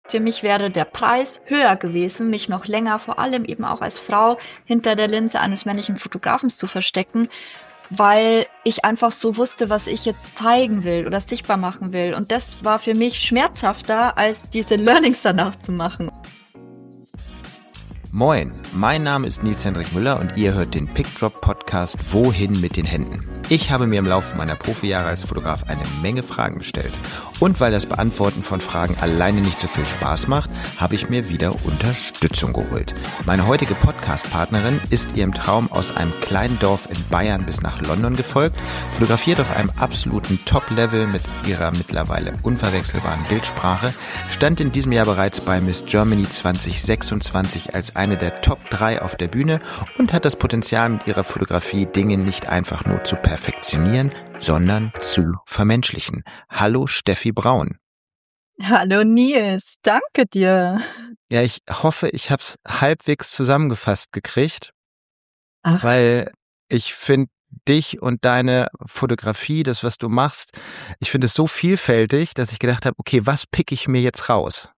Für mich wäre der Preis höher gewesen, mich noch länger, vor allem eben auch als Frau, hinter der Linse eines männlichen Fotografen zu verstecken, weil ich einfach so wusste, was ich jetzt zeigen will oder sichtbar machen will. Und das war für mich schmerzhafter, als diese Learnings danach zu machen. Moin, mein Name ist Nils Hendrik Müller und ihr hört den PickDrop-Podcast Wohin mit den Händen. Ich habe mir im Laufe meiner Profijahre als Fotograf eine Menge Fragen gestellt. Und weil das Beantworten von Fragen alleine nicht so viel Spaß macht, habe ich mir wieder Unterstützung geholt. Meine heutige Podcast-Partnerin ist ihrem Traum aus einem kleinen Dorf in Bayern bis nach London gefolgt, fotografiert auf einem absoluten Top-Level mit ihrer mittlerweile unverwechselbaren Bildsprache, stand in diesem Jahr bereits bei Miss Germany 2026 als eine der Top 3 auf der Bühne und hat das Potenzial, mit ihrer Fotografie Dinge nicht einfach nur zu perfektionieren, sondern zu vermenschlichen. Hallo Steffi Braun. Hallo Nils, danke dir. Ja, ich hoffe, ich habe es halbwegs zusammengefasst gekriegt, Ach, weil ich finde dich und deine Fotografie, das, was du machst, ich finde es so vielfältig, dass ich gedacht habe, okay, was pick ich mir jetzt raus?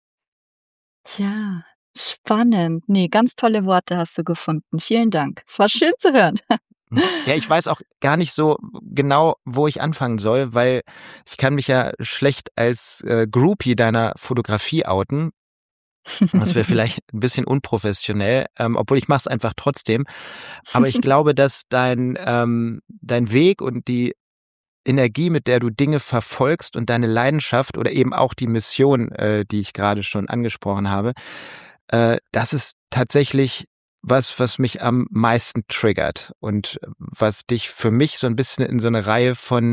tja, spannend. Nee, ganz tolle Worte hast du gefunden. Vielen Dank. Es war schön zu hören. Ja, ich weiß auch gar nicht so genau, wo ich anfangen soll, weil ich kann mich ja schlecht als Groupie deiner Fotografie outen. Das wäre vielleicht ein bisschen unprofessionell, obwohl ich mache es einfach trotzdem. Aber ich glaube, dass dein Weg und die Energie, mit der du Dinge verfolgst und deine Leidenschaft oder eben auch die Mission, die ich gerade schon angesprochen habe, das ist tatsächlich was mich am meisten triggert und was dich für mich so ein bisschen in so eine Reihe von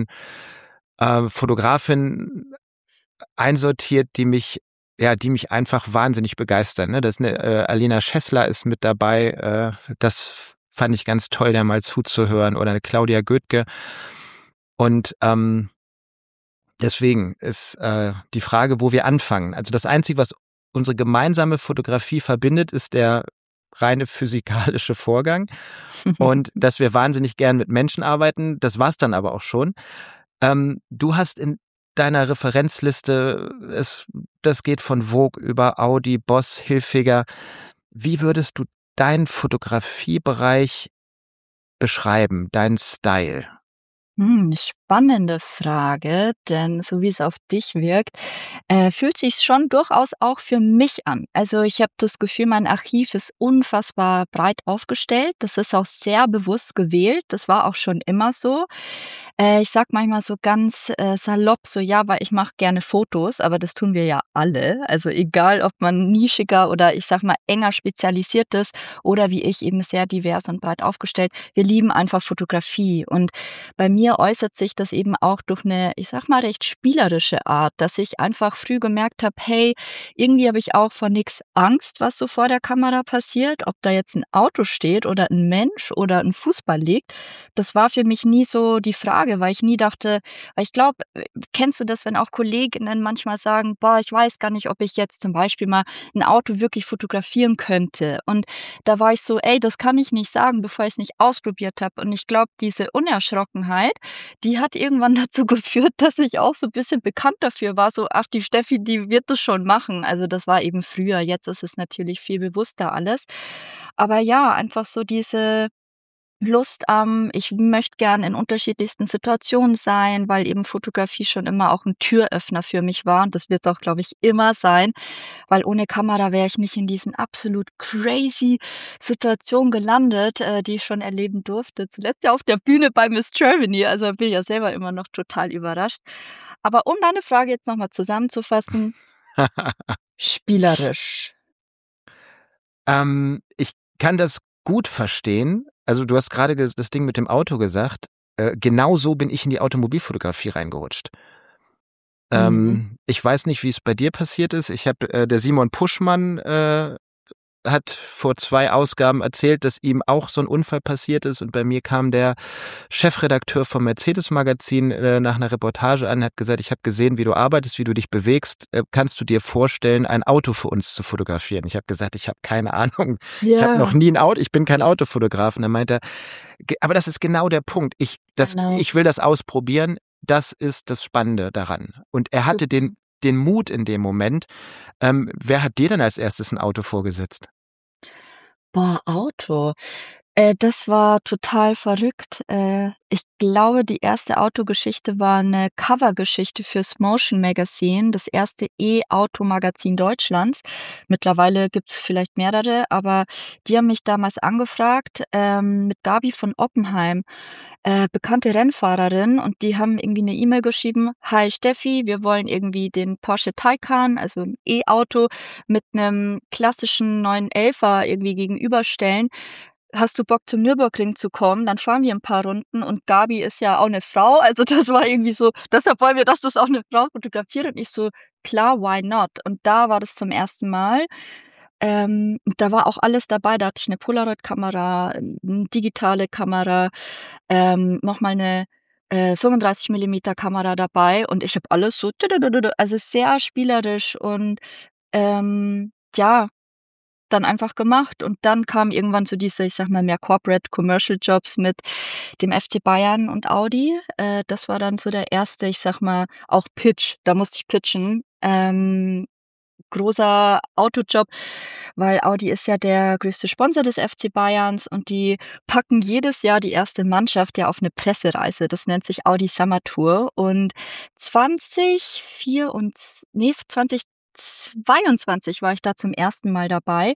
Fotografinnen einsortiert, die mich einfach wahnsinnig begeistern. Ne? Das ist eine Alina Schessler ist mit dabei. Das fand ich ganz toll, der mal zuzuhören. Oder eine Claudia Goethke. Und deswegen ist die Frage, wo wir anfangen. Also das Einzige, was unsere gemeinsame Fotografie verbindet, ist der reine physikalische Vorgang und dass wir wahnsinnig gern mit Menschen arbeiten. Das war's dann aber auch schon. Du hast in deiner Referenzliste, das geht von Vogue über Audi, Boss, Hilfiger. Wie würdest du deinen Fotografiebereich beschreiben, deinen Style? Spannende Frage, denn so wie es auf dich wirkt, fühlt sich schon durchaus auch für mich an. Also, ich habe das Gefühl, mein Archiv ist unfassbar breit aufgestellt. Das ist auch sehr bewusst gewählt. Das war auch schon immer so. Ich sage manchmal so ganz, salopp so: „Ja, weil ich mache gerne Fotos“, aber das tun wir ja alle. Also, egal, ob man nischiger oder ich sage mal enger spezialisiert ist oder wie ich eben sehr divers und breit aufgestellt. Wir lieben einfach Fotografie und bei mir äußert sich das eben auch durch eine, ich sage mal, recht spielerische Art, dass ich einfach früh gemerkt habe: „Hey, irgendwie habe ich auch vor nix Angst, was so vor der Kamera passiert, ob da jetzt 'n Auto steht oder 'n Mensch oder 'n Fußball liegt.“ Das war für mich nie so die Frage, weil ich nie dachte, weil ich glaube, kennst du das, wenn auch Kolleginnen manchmal sagen: „Boah, ich weiß gar nicht, ob ich jetzt zum Beispiel mal 'n Auto wirklich fotografieren könnte.“ Und da war ich so: „Ey, das kann ich nicht sagen, bevor ich's nicht ausprobiert habe.“ Und ich glaube, diese Unerschrockenheit, die hat irgendwann dazu geführt, dass ich auch so bisschen bekannt dafür war, so: „Ach, die Steffi, die wird das schon machen.“ Also, das war eben früher. Jetzt ist es natürlich viel bewusster alles. Aber ja, einfach so diese Lust am ich möchte gern in unterschiedlichsten Situationen sein, weil eben Fotografie schon immer auch 'n Türöffner für mich war und das wird's auch, glaube ich, immer sein, weil ohne Kamera wäre ich nicht in diesen absolut crazy Situationen gelandet, die ich schon erleben durfte. Zuletzt ja auf der Bühne bei Miss Germany, also, da bin ich ja selber immer noch total überrascht. Aber um deine Frage jetzt noch mal zusammenzufassen, spielerisch. Ich kann das gut verstehen. Also du hast gerade das Ding mit dem Auto gesagt. Genau so bin ich in die Automobilfotografie reingerutscht. Mhm. Ich weiß nicht, wie es bei dir passiert ist. Ich habe der Simon Puschmann hat vor 2 Ausgaben erzählt, dass ihm auch so ein Unfall passiert ist und bei mir kam der Chefredakteur vom Mercedes-Magazin nach einer Reportage an, hat gesagt, ich habe gesehen, wie du arbeitest, wie du dich bewegst. Kannst du dir vorstellen, ein Auto für uns zu fotografieren? Ich habe gesagt, ich habe keine Ahnung. Ich habe noch Ja, nie ein Auto, ich bin kein Autofotograf. Und dann meinte er, aber das ist genau der Punkt. genau. Ich will das ausprobieren. Das ist das Spannende daran. Und er hatte Super. den Mut in dem Moment. Wer hat dir denn als erstes ein Auto vorgesetzt? Boah, Auto. Das war total verrückt. Ich glaube, die erste Autogeschichte war 'ne Covergeschichte fürs Motion Magazine, das erste E-Auto-Magazin Deutschlands. Mittlerweile gibt's vielleicht mehrere, aber die haben mich damals angefragt, mit Gabi von Oppenheim, bekannte Rennfahrerin, und die haben irgendwie 'ne E-Mail geschrieben: „Hi Steffi, wir wollen irgendwie den Porsche Taycan, also 'n E-Auto, mit 'nem klassischen 911er irgendwie gegenüberstellen. Hast du Bock, zum Nürburgring zu kommen? Dann fahren wir 'n paar Runden.“ Und Gabi ist ja auch 'ne Frau, also das war irgendwie so: „Deshalb wollen wir, dass das auch 'ne Frau fotografiert.“ Und ich so: „Klar, why not?“ Und da war das zum ersten Mal. Da war auch alles dabei. Da hatte ich 'ne Polaroid-Kamera, digitale Kamera, noch mal 'ne, 35 mm Kamera dabei, und ich habe alles so also sehr spielerisch und, ja, dann einfach gemacht. Und dann kam irgendwann so diese, ich sage mal, mehr Corporate Commercial Jobs mit dem FC Bayern und Audi. Das war dann so der erste, ich sage mal, auch Pitch. Da musste ich pitchen. Großer Autojob, weil Audi ist ja der größte Sponsor des FC Bayerns, und die packen jedes Jahr die erste Mannschaft ja auf 'ne Pressereise. Das nennt sich Audi Summer Tour, und 2022 war ich da zum ersten Mal dabei,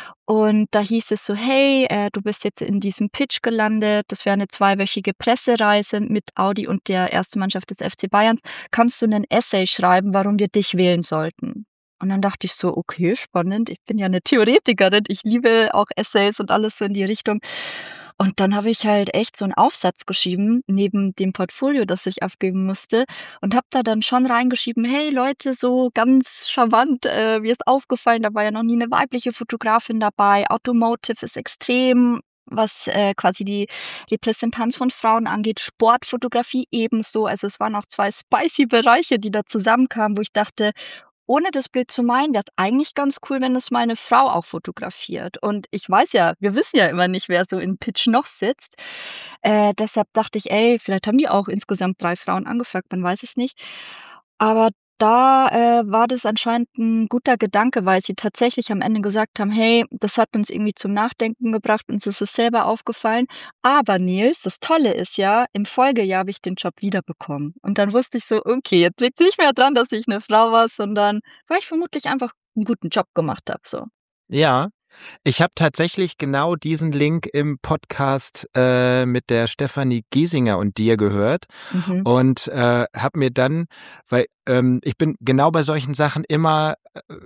und da hieß es so: „Hey, du bist jetzt in diesem Pitch gelandet. Das wäre 'ne zweiwöchige Pressereise mit Audi und der ersten Mannschaft des FC Bayerns. Kannst du 'nen Essay schreiben, warum wir dich wählen sollten?“ Und dann dachte ich so: „Okay, spannend. Ich bin ja 'ne Theoretikerin. Ich liebe auch Essays und alles so in die Richtung.“ Und dann habe ich halt echt so 'n Aufsatz geschrieben neben dem Portfolio, das ich abgeben musste, und habe da dann schon reingeschrieben: „Hey Leute, so ganz charmant, mir ist aufgefallen, da war ja noch nie 'ne weibliche Fotografin dabei. Automotive ist extrem, was, quasi die Repräsentanz von Frauen angeht, Sportfotografie ebenso.“ Also, es waren auch 2 spicy Bereiche, die da zusammenkamen, wo ich dachte, ohne das blöd zu meinen, wär's eigentlich ganz cool, wenn es mal 'ne Frau auch fotografiert. Und ich weiß ja, wir wissen ja immer nicht, wer so in Pitch noch sitzt. Deshalb dachte ich: „Ey, vielleicht haben die auch insgesamt 3 Frauen angefragt, man weiß es nicht.“ Aber da, war das anscheinend 'n guter Gedanke, weil sie tatsächlich am Ende gesagt haben: „Hey, das hat uns irgendwie zum Nachdenken gebracht, uns ist es selber aufgefallen. Aber Nils, das Tolle ist ja, im Folgejahr habe ich den Job wiederbekommen.“ Und dann wusste ich so: „Okay, jetzt liegt's nicht mehr dran, dass ich 'ne Frau war, sondern weil ich vermutlich einfach 'n guten Job gemacht habe“, so. Ja, ich habe tatsächlich genau diesen Link im Podcast mit der Stefanie Giesinger und dir gehört Mhm, und habe mir dann, weil ich bin genau bei solchen Sachen immer,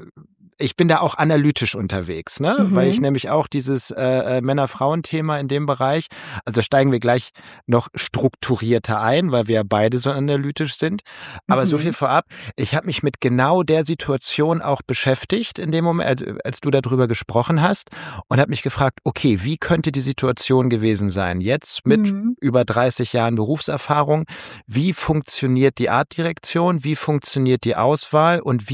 ich bin da auch analytisch unterwegs, ne? Weil ich mhm, nämlich auch dieses Männer-Frauen-Thema in dem Bereich, also steigen wir gleich noch strukturierter ein, weil wir ja beide so analytisch sind. Aber so viel mhm, vorab, ich habe mich mit genau der Situation auch beschäftigt in dem Moment, als du darüber gesprochen hast, und habe mich gefragt, okay, wie könnte die Situation gewesen sein? Jetzt mit mhm. über 30 Jahren Berufserfahrung, wie funktioniert die Artdirektion, wie funktioniert die Auswahl und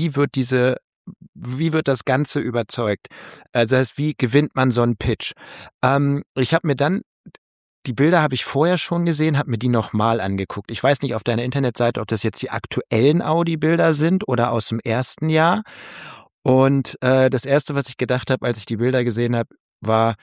wie wird das Ganze überzeugt? Also das heißt, wie gewinnt man so einen Pitch? Ich habe mir dann die Bilder habe ich vorher schon gesehen, habe mir die nochmal angeguckt. Ich weiß nicht auf deiner Internetseite, ob das jetzt die aktuellen Audi-Bilder sind oder aus dem ersten Jahr. Und das Erste, was ich gedacht habe, als ich die Bilder gesehen habe, war,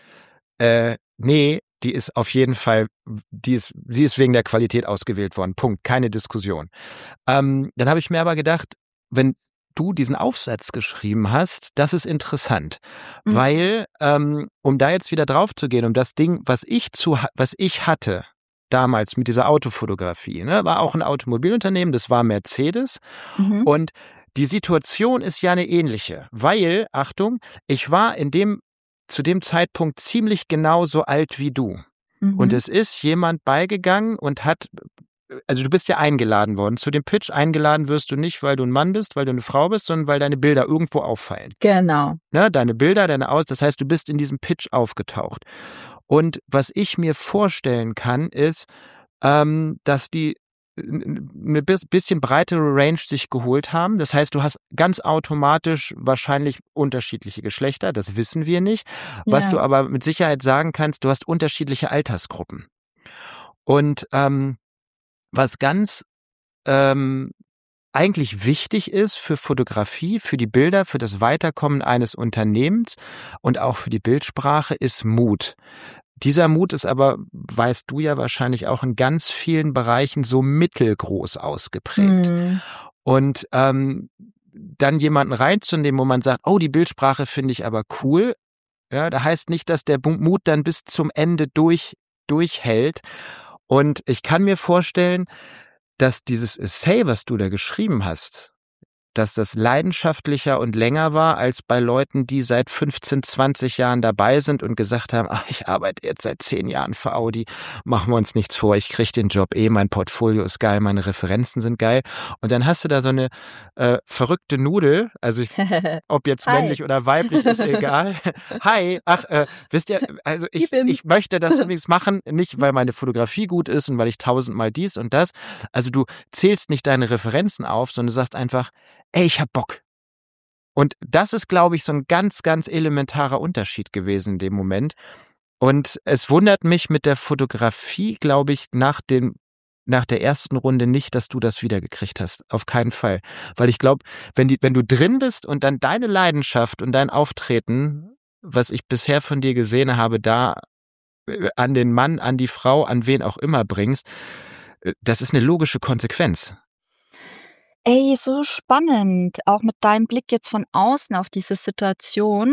nee, die ist auf jeden Fall, sie ist wegen der Qualität ausgewählt worden. Punkt, keine Diskussion. Dann habe ich mir aber gedacht, wenn du diesen Aufsatz geschrieben hast, das ist interessant, Mhm, weil, um da jetzt wieder drauf zu gehen, um das Ding, was ich hatte damals mit dieser Autofotografie, ne, war auch ein Automobilunternehmen, das war Mercedes, mhm, und die Situation ist ja eine ähnliche, weil, Achtung, ich war zu dem Zeitpunkt ziemlich genauso alt wie du. Und mhm. es ist jemand beigegangen und hat, also du bist ja eingeladen worden zu dem Pitch. Eingeladen wirst du nicht, weil du ein Mann bist, weil du eine Frau bist, sondern weil deine Bilder irgendwo auffallen. Genau. Ne? Deine Bilder, das heißt, du bist in diesem Pitch aufgetaucht. Und was ich mir vorstellen kann, ist, dass die eine bisschen breitere Range sich geholt haben. Das heißt, du hast ganz automatisch wahrscheinlich unterschiedliche Geschlechter, das wissen wir nicht. Was du Ja. aber mit Sicherheit sagen kannst, du hast unterschiedliche Altersgruppen. Und was ganz ähm, eigentlich wichtig ist für Fotografie, für die Bilder, für das Weiterkommen eines Unternehmens und auch für die Bildsprache, ist Mut. Dieser Mut ist aber, weißt du ja wahrscheinlich auch, in ganz vielen Bereichen so mittelgroß ausgeprägt. Und dann jemanden reinzunehmen, wo man sagt, oh, die Bildsprache finde ich aber cool. Ja, da heißt nicht, dass der Mut dann bis zum Ende durchhält. Und ich kann mir vorstellen, dass dieses Essay, was du da geschrieben hast, dass das leidenschaftlicher und länger war als bei Leuten, die seit 15, 20 Jahren dabei sind und gesagt haben, ach, ich arbeite jetzt seit 10 Jahren für Audi, machen wir uns nichts vor, ich kriege den Job mein Portfolio ist geil, meine Referenzen sind geil. Und dann hast du da so eine verrückte Nudel, also ob jetzt männlich oder weiblich, ist egal. Hi, wisst ihr, also ich möchte das übrigens machen, nicht weil meine Fotografie gut ist und weil ich 1000-mal dies und das. Also du zählst nicht deine Referenzen auf, sondern du sagst einfach, ey, ich hab Bock. Und das ist, glaube ich, so ein ganz, ganz elementarer Unterschied gewesen in dem Moment. Und es wundert mich mit der Fotografie, glaube ich, nach der ersten Runde nicht, dass du das wiedergekriegt hast. Auf keinen Fall. Weil ich glaube, wenn du drin bist und dann deine Leidenschaft und dein Auftreten, was ich bisher von dir gesehen habe, da an den Mann, an die Frau, an wen auch immer bringst, das ist eine logische Konsequenz. Ey, so spannend, auch mit deinem Blick jetzt von außen auf diese Situation.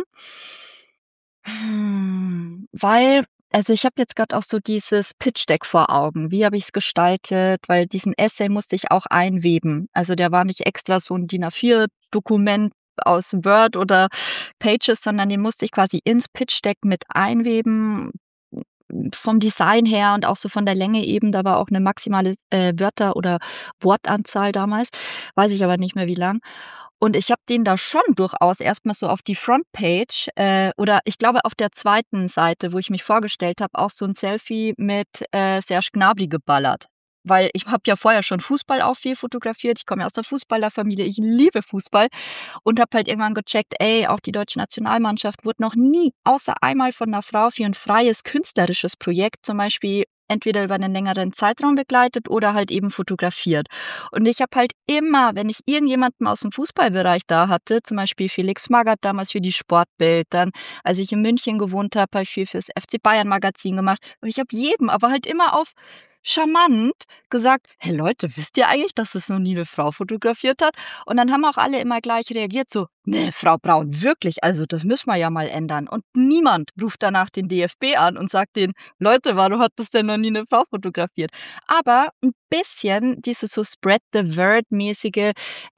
Weil ich habe jetzt gerade auch so dieses Pitch-Deck vor Augen. Wie habe ich es gestaltet? Weil diesen Essay musste ich auch einweben. Also, der war nicht extra so 'n DIN A4-Dokument aus Word oder Pages, sondern den musste ich quasi ins Pitch-Deck mit einweben, vom Design her und auch so von der Länge eben. Da war auch 'ne maximale, Wörter oder Wortanzahl damals, weiß ich aber nicht mehr wie lang. Und ich habe den da schon durchaus erst mal so auf die Frontpage, oder ich glaube auf der zweiten Seite, wo ich mich vorgestellt habe, auch so 'n Selfie mit, Serge Gnabry geballert. Weil ich habe ja vorher schon Fußball auch viel fotografiert. Ich komme ja aus der Fußballerfamilie, ich liebe Fußball und habe halt irgendwann gecheckt, ey, auch die deutsche Nationalmannschaft wurde noch nie, außer einmal von 'ner Frau für 'n freies künstlerisches Projekt, zum Beispiel entweder über 'nen längeren Zeitraum begleitet oder halt eben fotografiert. Und ich habe halt immer, wenn ich irgendjemanden aus'm Fußballbereich da hatte, zum Beispiel Felix Magath damals für die Sportbild, dann als ich in München gewohnt habe ich viel fürs FC Bayern Magazin gemacht und ich habe jedem, aber halt immer auf charmant gesagt: „Hey Leute, wisst ihr eigentlich, dass es noch nie 'ne Frau fotografiert hat?“ Und dann haben auch alle immer gleich reagiert so: „Ne, Frau Braun, wirklich? Also, das müssen wir ja mal ändern.“ Und niemand ruft danach den DFB an und sagt denen: „Leute, warum hat das denn noch nie 'ne Frau fotografiert?“ Aber 'n bisschen dieses so Spread the Word-mäßige,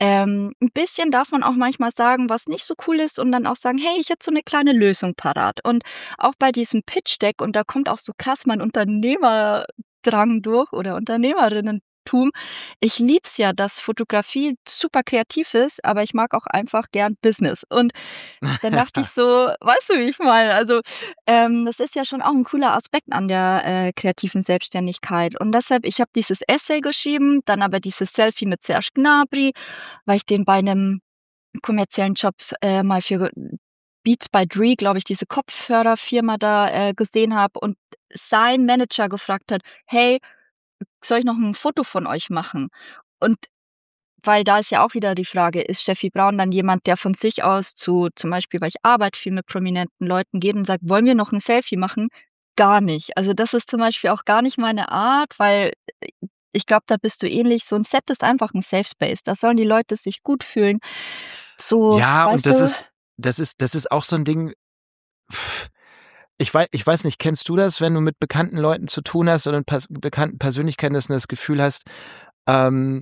'n bisschen darf man auch manchmal sagen, was nicht so cool ist und dann auch sagen: „Hey, ich hätte so 'ne kleine Lösung parat.“ Und auch bei diesem Pitch-Deck und da kommt auch so krass mein Unternehmerdrang durch oder Unternehmerinnentum. Ich liebe es ja, dass Fotografie super kreativ ist, aber ich mag auch einfach gern Business. Und dann dachte ich so, weißt du, wie ich meine? Also, das ist ja schon auch 'n cooler Aspekt an der, kreativen Selbstständigkeit. Und deshalb ich habe dieses Essay geschrieben, dann aber dieses Selfie mit Serge Gnabry, weil ich den bei 'nem kommerziellen Job, mal für Beats by Dre, glaube ich, diese Kopfhörerfirma da, gesehen habe und sein Manager gefragt hat: „Hey, soll ich noch 'n Foto von euch machen?“ Und weil da ist ja auch wieder die Frage, ist Steffi Braun dann jemand, der von sich aus zum Beispiel, weil ich arbeite viel mit prominenten Leuten, geht und sagt: „Wollen wir noch 'n Selfie machen?“ Gar nicht. Also, das ist zum Beispiel auch gar nicht meine Art, weil ich glaube, da bist du ähnlich. So 'n Set ist einfach 'n Safe Space. Da sollen die Leute sich gut fühlen. So, Ja, und weißt du? das ist auch so 'n Ding. Ich weiß nicht, kennst du das, wenn du mit bekannten Leuten zu tun hast oder mit bekannten Persönlichkeiten, dass du das Gefühl hast, ähm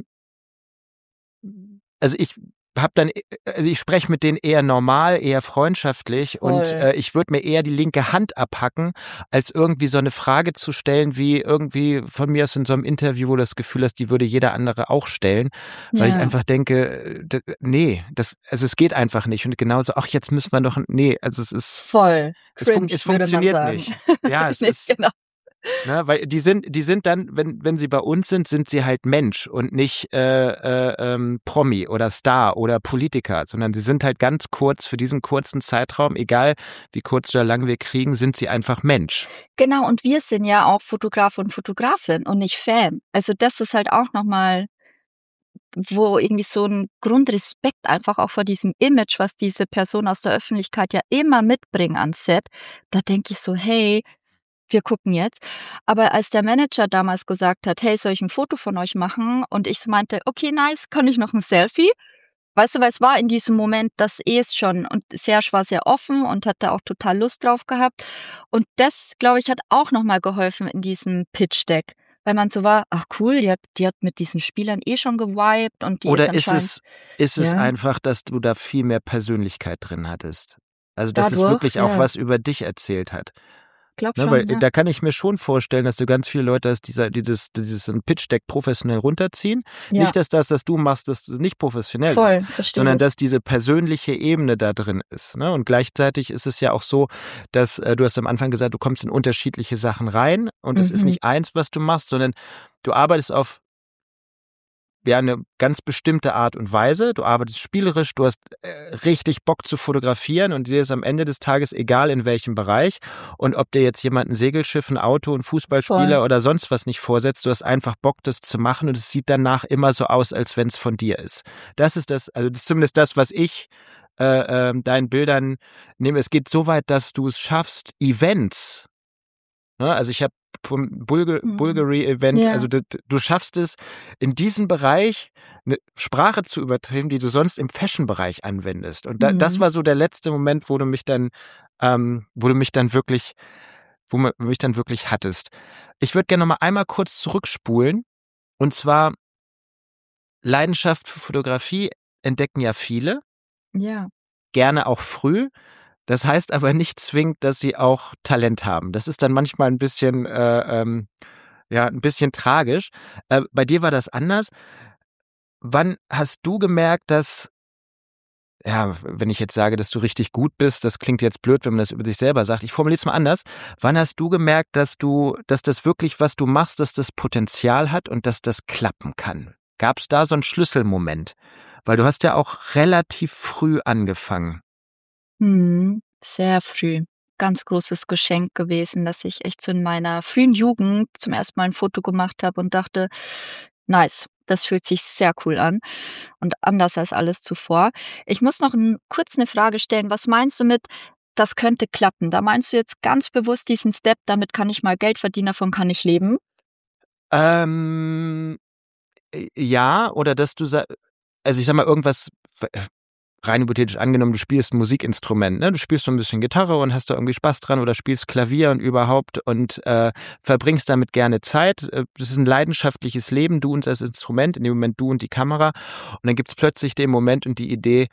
also ich spreche mit denen eher normal, eher freundschaftlich und Voll. ich würde mir eher die linke Hand abhacken, als irgendwie so eine Frage zu stellen, wie irgendwie von mir aus in so einem Interview, wo du das Gefühl hast, die würde jeder andere auch stellen, weil ich Ja, einfach denke, nee, also es geht einfach nicht und genauso, ach, jetzt müssen wir noch, nee, also voll. Cringe, es würde man funktioniert sagen. nicht. Ja, es Ne, ist, genau. ne, weil die sind dann, wenn sie bei uns sind sie halt Mensch und nicht Promi oder Star oder Politiker, sondern sie sind halt ganz kurz für diesen kurzen Zeitraum, egal wie kurz oder lang wir kriegen, sind sie einfach Mensch. Genau, und wir sind ja auch Fotograf und Fotografin und nicht Fan. Also, das ist halt auch noch mal wo irgendwie so 'n Grundrespekt einfach auch vor diesem Image, was diese Person aus der Öffentlichkeit ja immer mitbringen ans Set. Da denke ich so: „Hey, wir gucken jetzt.“ Aber als der Manager damals gesagt hat: „Hey, soll ich 'n Foto von euch machen?“ Und ich so meinte: „Okay, nice, kann ich noch 'n Selfie?“ Weißt du, weil es war in diesem Moment das es schon und Serge war sehr offen und hat da auch total Lust drauf gehabt. Und das, glaube ich, hat auch noch mal geholfen in diesem Pitch-Deck, weil man so war: „Ach cool, die hat mit diesen Spielern eh schon gewibed und die ist Oder anscheinend“, ist es ja, einfach, dass du da viel mehr Persönlichkeit drin hattest? Also, dass es dadurch, wirklich auch ja, was über dich erzählt hat? glaube Ne, weil schon, ja. da kann ich mir schon vorstellen, dass du ganz viele Leute hast, dieses so 'n Pitch-Deck professionell runterziehen. Ja, Nicht, dass das, was du machst, das nicht professionell ist, voll, verstehe sondern ich. dass diese persönliche Ebene da drin ist, ne? Und gleichzeitig ist es ja auch so, dass du hast am Anfang gesagt, du kommst in unterschiedliche Sachen rein und es ist Mhm, nicht eins, was du machst, sondern du arbeitest auf ja, 'ne ganz bestimmte Art und Weise. Du arbeitest spielerisch, du hast, richtig Bock zu fotografieren und dir ist am Ende des Tages egal, in welchem Bereich und ob dir jetzt jemand 'n Segelschiff, 'n Auto, 'n voll. Fußballspieler oder sonst was nicht vorsetzt. Du hast einfach Bock, das zu machen und es sieht danach immer so aus, als wenn's von dir ist. Das ist das ist zumindest das, was ich, deinen Bildern nehme. Es geht so weit, dass du es schaffst, Events, ne? Also, ich habe vom Mhm. Bulgari-Event Ja, also, du schaffst es, in diesem Bereich 'ne Sprache zu übertreten, die du sonst im Fashion-Bereich anwendest. Und das mhm. war so der letzte Moment, wo du mich dann wirklich mich dann wirklich hattest. Ich würde gerne noch mal einmal kurz zurückspulen. Und zwar Leidenschaft für Fotografie entdecken ja viele, Ja. gerne auch früh. Das heißt aber nicht zwingend, dass sie auch Talent haben. Das ist dann manchmal ein bisschen, ja, ein bisschen tragisch. Bei dir war das anders. Wann hast du gemerkt, dass ja, wenn ich jetzt sage, dass du richtig gut bist, das klingt jetzt blöd, wenn man das über sich selber sagt. Ich formuliere es mal anders. Wann hast du gemerkt, dass das wirklich, was du machst, dass das Potenzial hat und dass das klappen kann? Gab es da so einen Schlüsselmoment? Weil du hast ja auch relativ früh angefangen. Mhm. Sehr früh. Ganz großes Geschenk gewesen, dass ich echt so in meiner frühen Jugend zum ersten Mal 'n Foto gemacht habe und dachte: „Nice, das fühlt sich sehr cool an und anders als alles zuvor.“ Ich muss noch kurz 'ne Frage stellen. Was meinst du mit: „Das könnte klappen?“ Da meinst du jetzt ganz bewusst diesen Step: „Damit kann ich mal Geld verdienen, davon kann ich leben?“ Ähm, ja, oder dass du sa also, ich sage mal, irgendwas rein hypothetisch angenommen, du spielst 'n Musikinstrument, ne? Du spielst so 'n bisschen Gitarre und hast da irgendwie Spaß dran oder spielst Klavier und überhaupt und, verbringst damit gerne Zeit. Das ist 'n leidenschaftliches Leben, du und das Instrument, in dem Moment du und die Kamera. Und dann gibt's plötzlich den Moment und die Idee: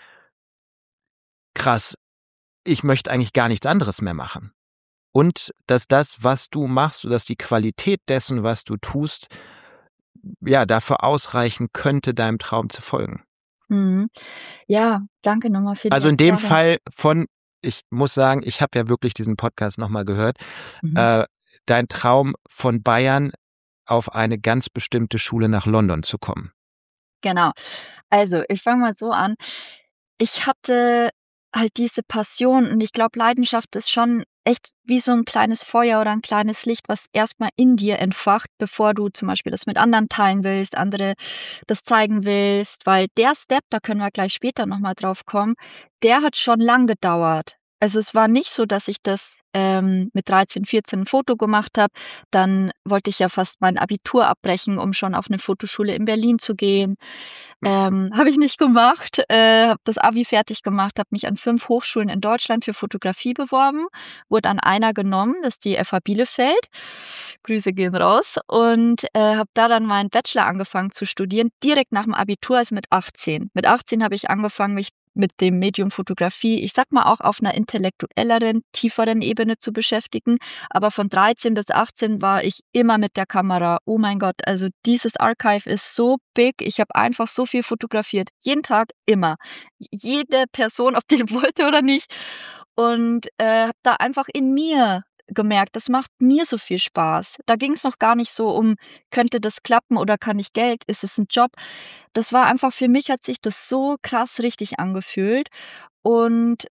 „Krass, ich möchte eigentlich gar nichts anderes mehr machen.“ Und dass das, was du machst, oder dass die Qualität dessen, was du tust, ja, dafür ausreichen könnte, deinem Traum zu folgen. Mhm. Ja, danke noch mal für die Also, in dem Erklärung. Fall von ich muss sagen, ich habe ja wirklich diesen Podcast noch mal gehört, Mhm. äh, dein Traum von Bayern auf eine ganz bestimmte Schule nach London zu kommen. Genau. Also, ich fange mal so an. Ich hatte halt diese Passion und ich glaube, Leidenschaft ist schon echt wie so 'n kleines Feuer oder 'n kleines Licht, was erst mal in dir entfacht, bevor du zum Beispiel das mit anderen teilen willst, andere das zeigen willst, weil der Step, da können wir gleich später noch mal drauf kommen, der hat schon lang gedauert. Also, es war nicht so, dass ich das, mit 13, 14 'n Foto gemacht habe. Dann wollte ich ja fast mein Abitur abbrechen, um schon auf 'ne Fotoschule in Berlin zu gehen. Habe ich nicht gemacht, habe das Abi fertig gemacht, habe mich an 5 Hochschulen in Deutschland für Fotografie beworben, wurde an einer genommen, das ist die FH Bielefeld. Grüße gehen raus und, habe da dann meinen Bachelor angefangen zu studieren, direkt nach dem Abitur, also mit 18. Mit 18 habe ich angefangen, mich mit dem Medium Fotografie, ich sage mal, auch auf 'ner intellektuelleren, tieferen Ebene zu beschäftigen. Aber von 13 bis 18 war ich immer mit der Kamera. Oh mein Gott, also dieses Archive ist so big. Ich habe einfach so viel fotografiert. Jeden Tag, immer. Jede Person, ob die wollte oder nicht. Und, habe da einfach in mir gemerkt, das macht mir so viel Spaß. Da ging's noch gar nicht so um: „Könnte das klappen oder kann ich Geld? Ist es 'n Job?“ Das war einfach für mich hat sich das so krass richtig angefühlt. Und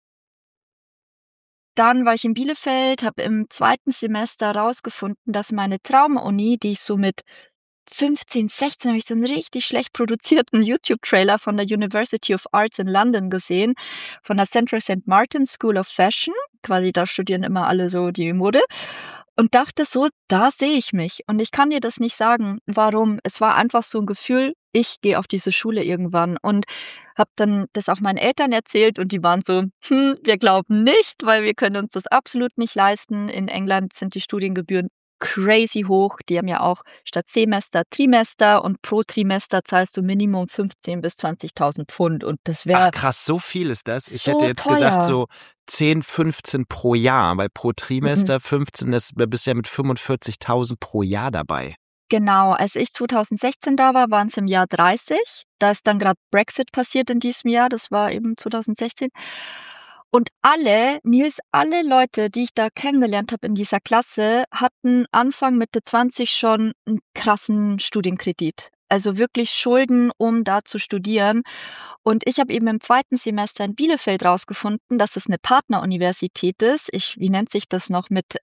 dann war ich in Bielefeld, habe im zweiten Semester rausgefunden, dass meine Traumuni, die ich so mit 15, 16 habe ich so einen richtig schlecht produzierten YouTube-Trailer von der University of Arts in London gesehen, von der Central St. Martin's School of Fashion. Quasi da studieren immer alle so die Mode. Und dachte so, da sehe ich mich. Und ich kann dir das nicht sagen, warum. Es war einfach so ein Gefühl, ich gehe auf diese Schule irgendwann und habe dann das auch meinen Eltern erzählt und die waren so: wir glauben nicht, weil wir können uns das absolut nicht leisten. In England sind die Studiengebühren crazy hoch. Die haben ja auch statt Semester Trimester und pro Trimester zahlst du Minimum 15 bis 20.000 Pfund und das Ach wäre krass, so viel ist das? Ich hätte so jetzt gedacht teuer. so 10, 15 pro Jahr, weil pro Mm-mm. Trimester 15, da bist du ja mit 45.000 pro Jahr dabei. Genau, als ich 2016 da war, waren es im Jahr 30. Da ist dann gerade Brexit passiert in diesem Jahr, das war eben 2016. Und alle Leute, die ich da kennengelernt habe in dieser Klasse, hatten Anfang, Mitte 20 schon einen krassen Studienkredit. Also wirklich Schulden, um da zu studieren. Und ich habe eben im zweiten Semester in Bielefeld rausgefunden, dass es eine Partneruniversität ist. Wie nennt sich das noch mit,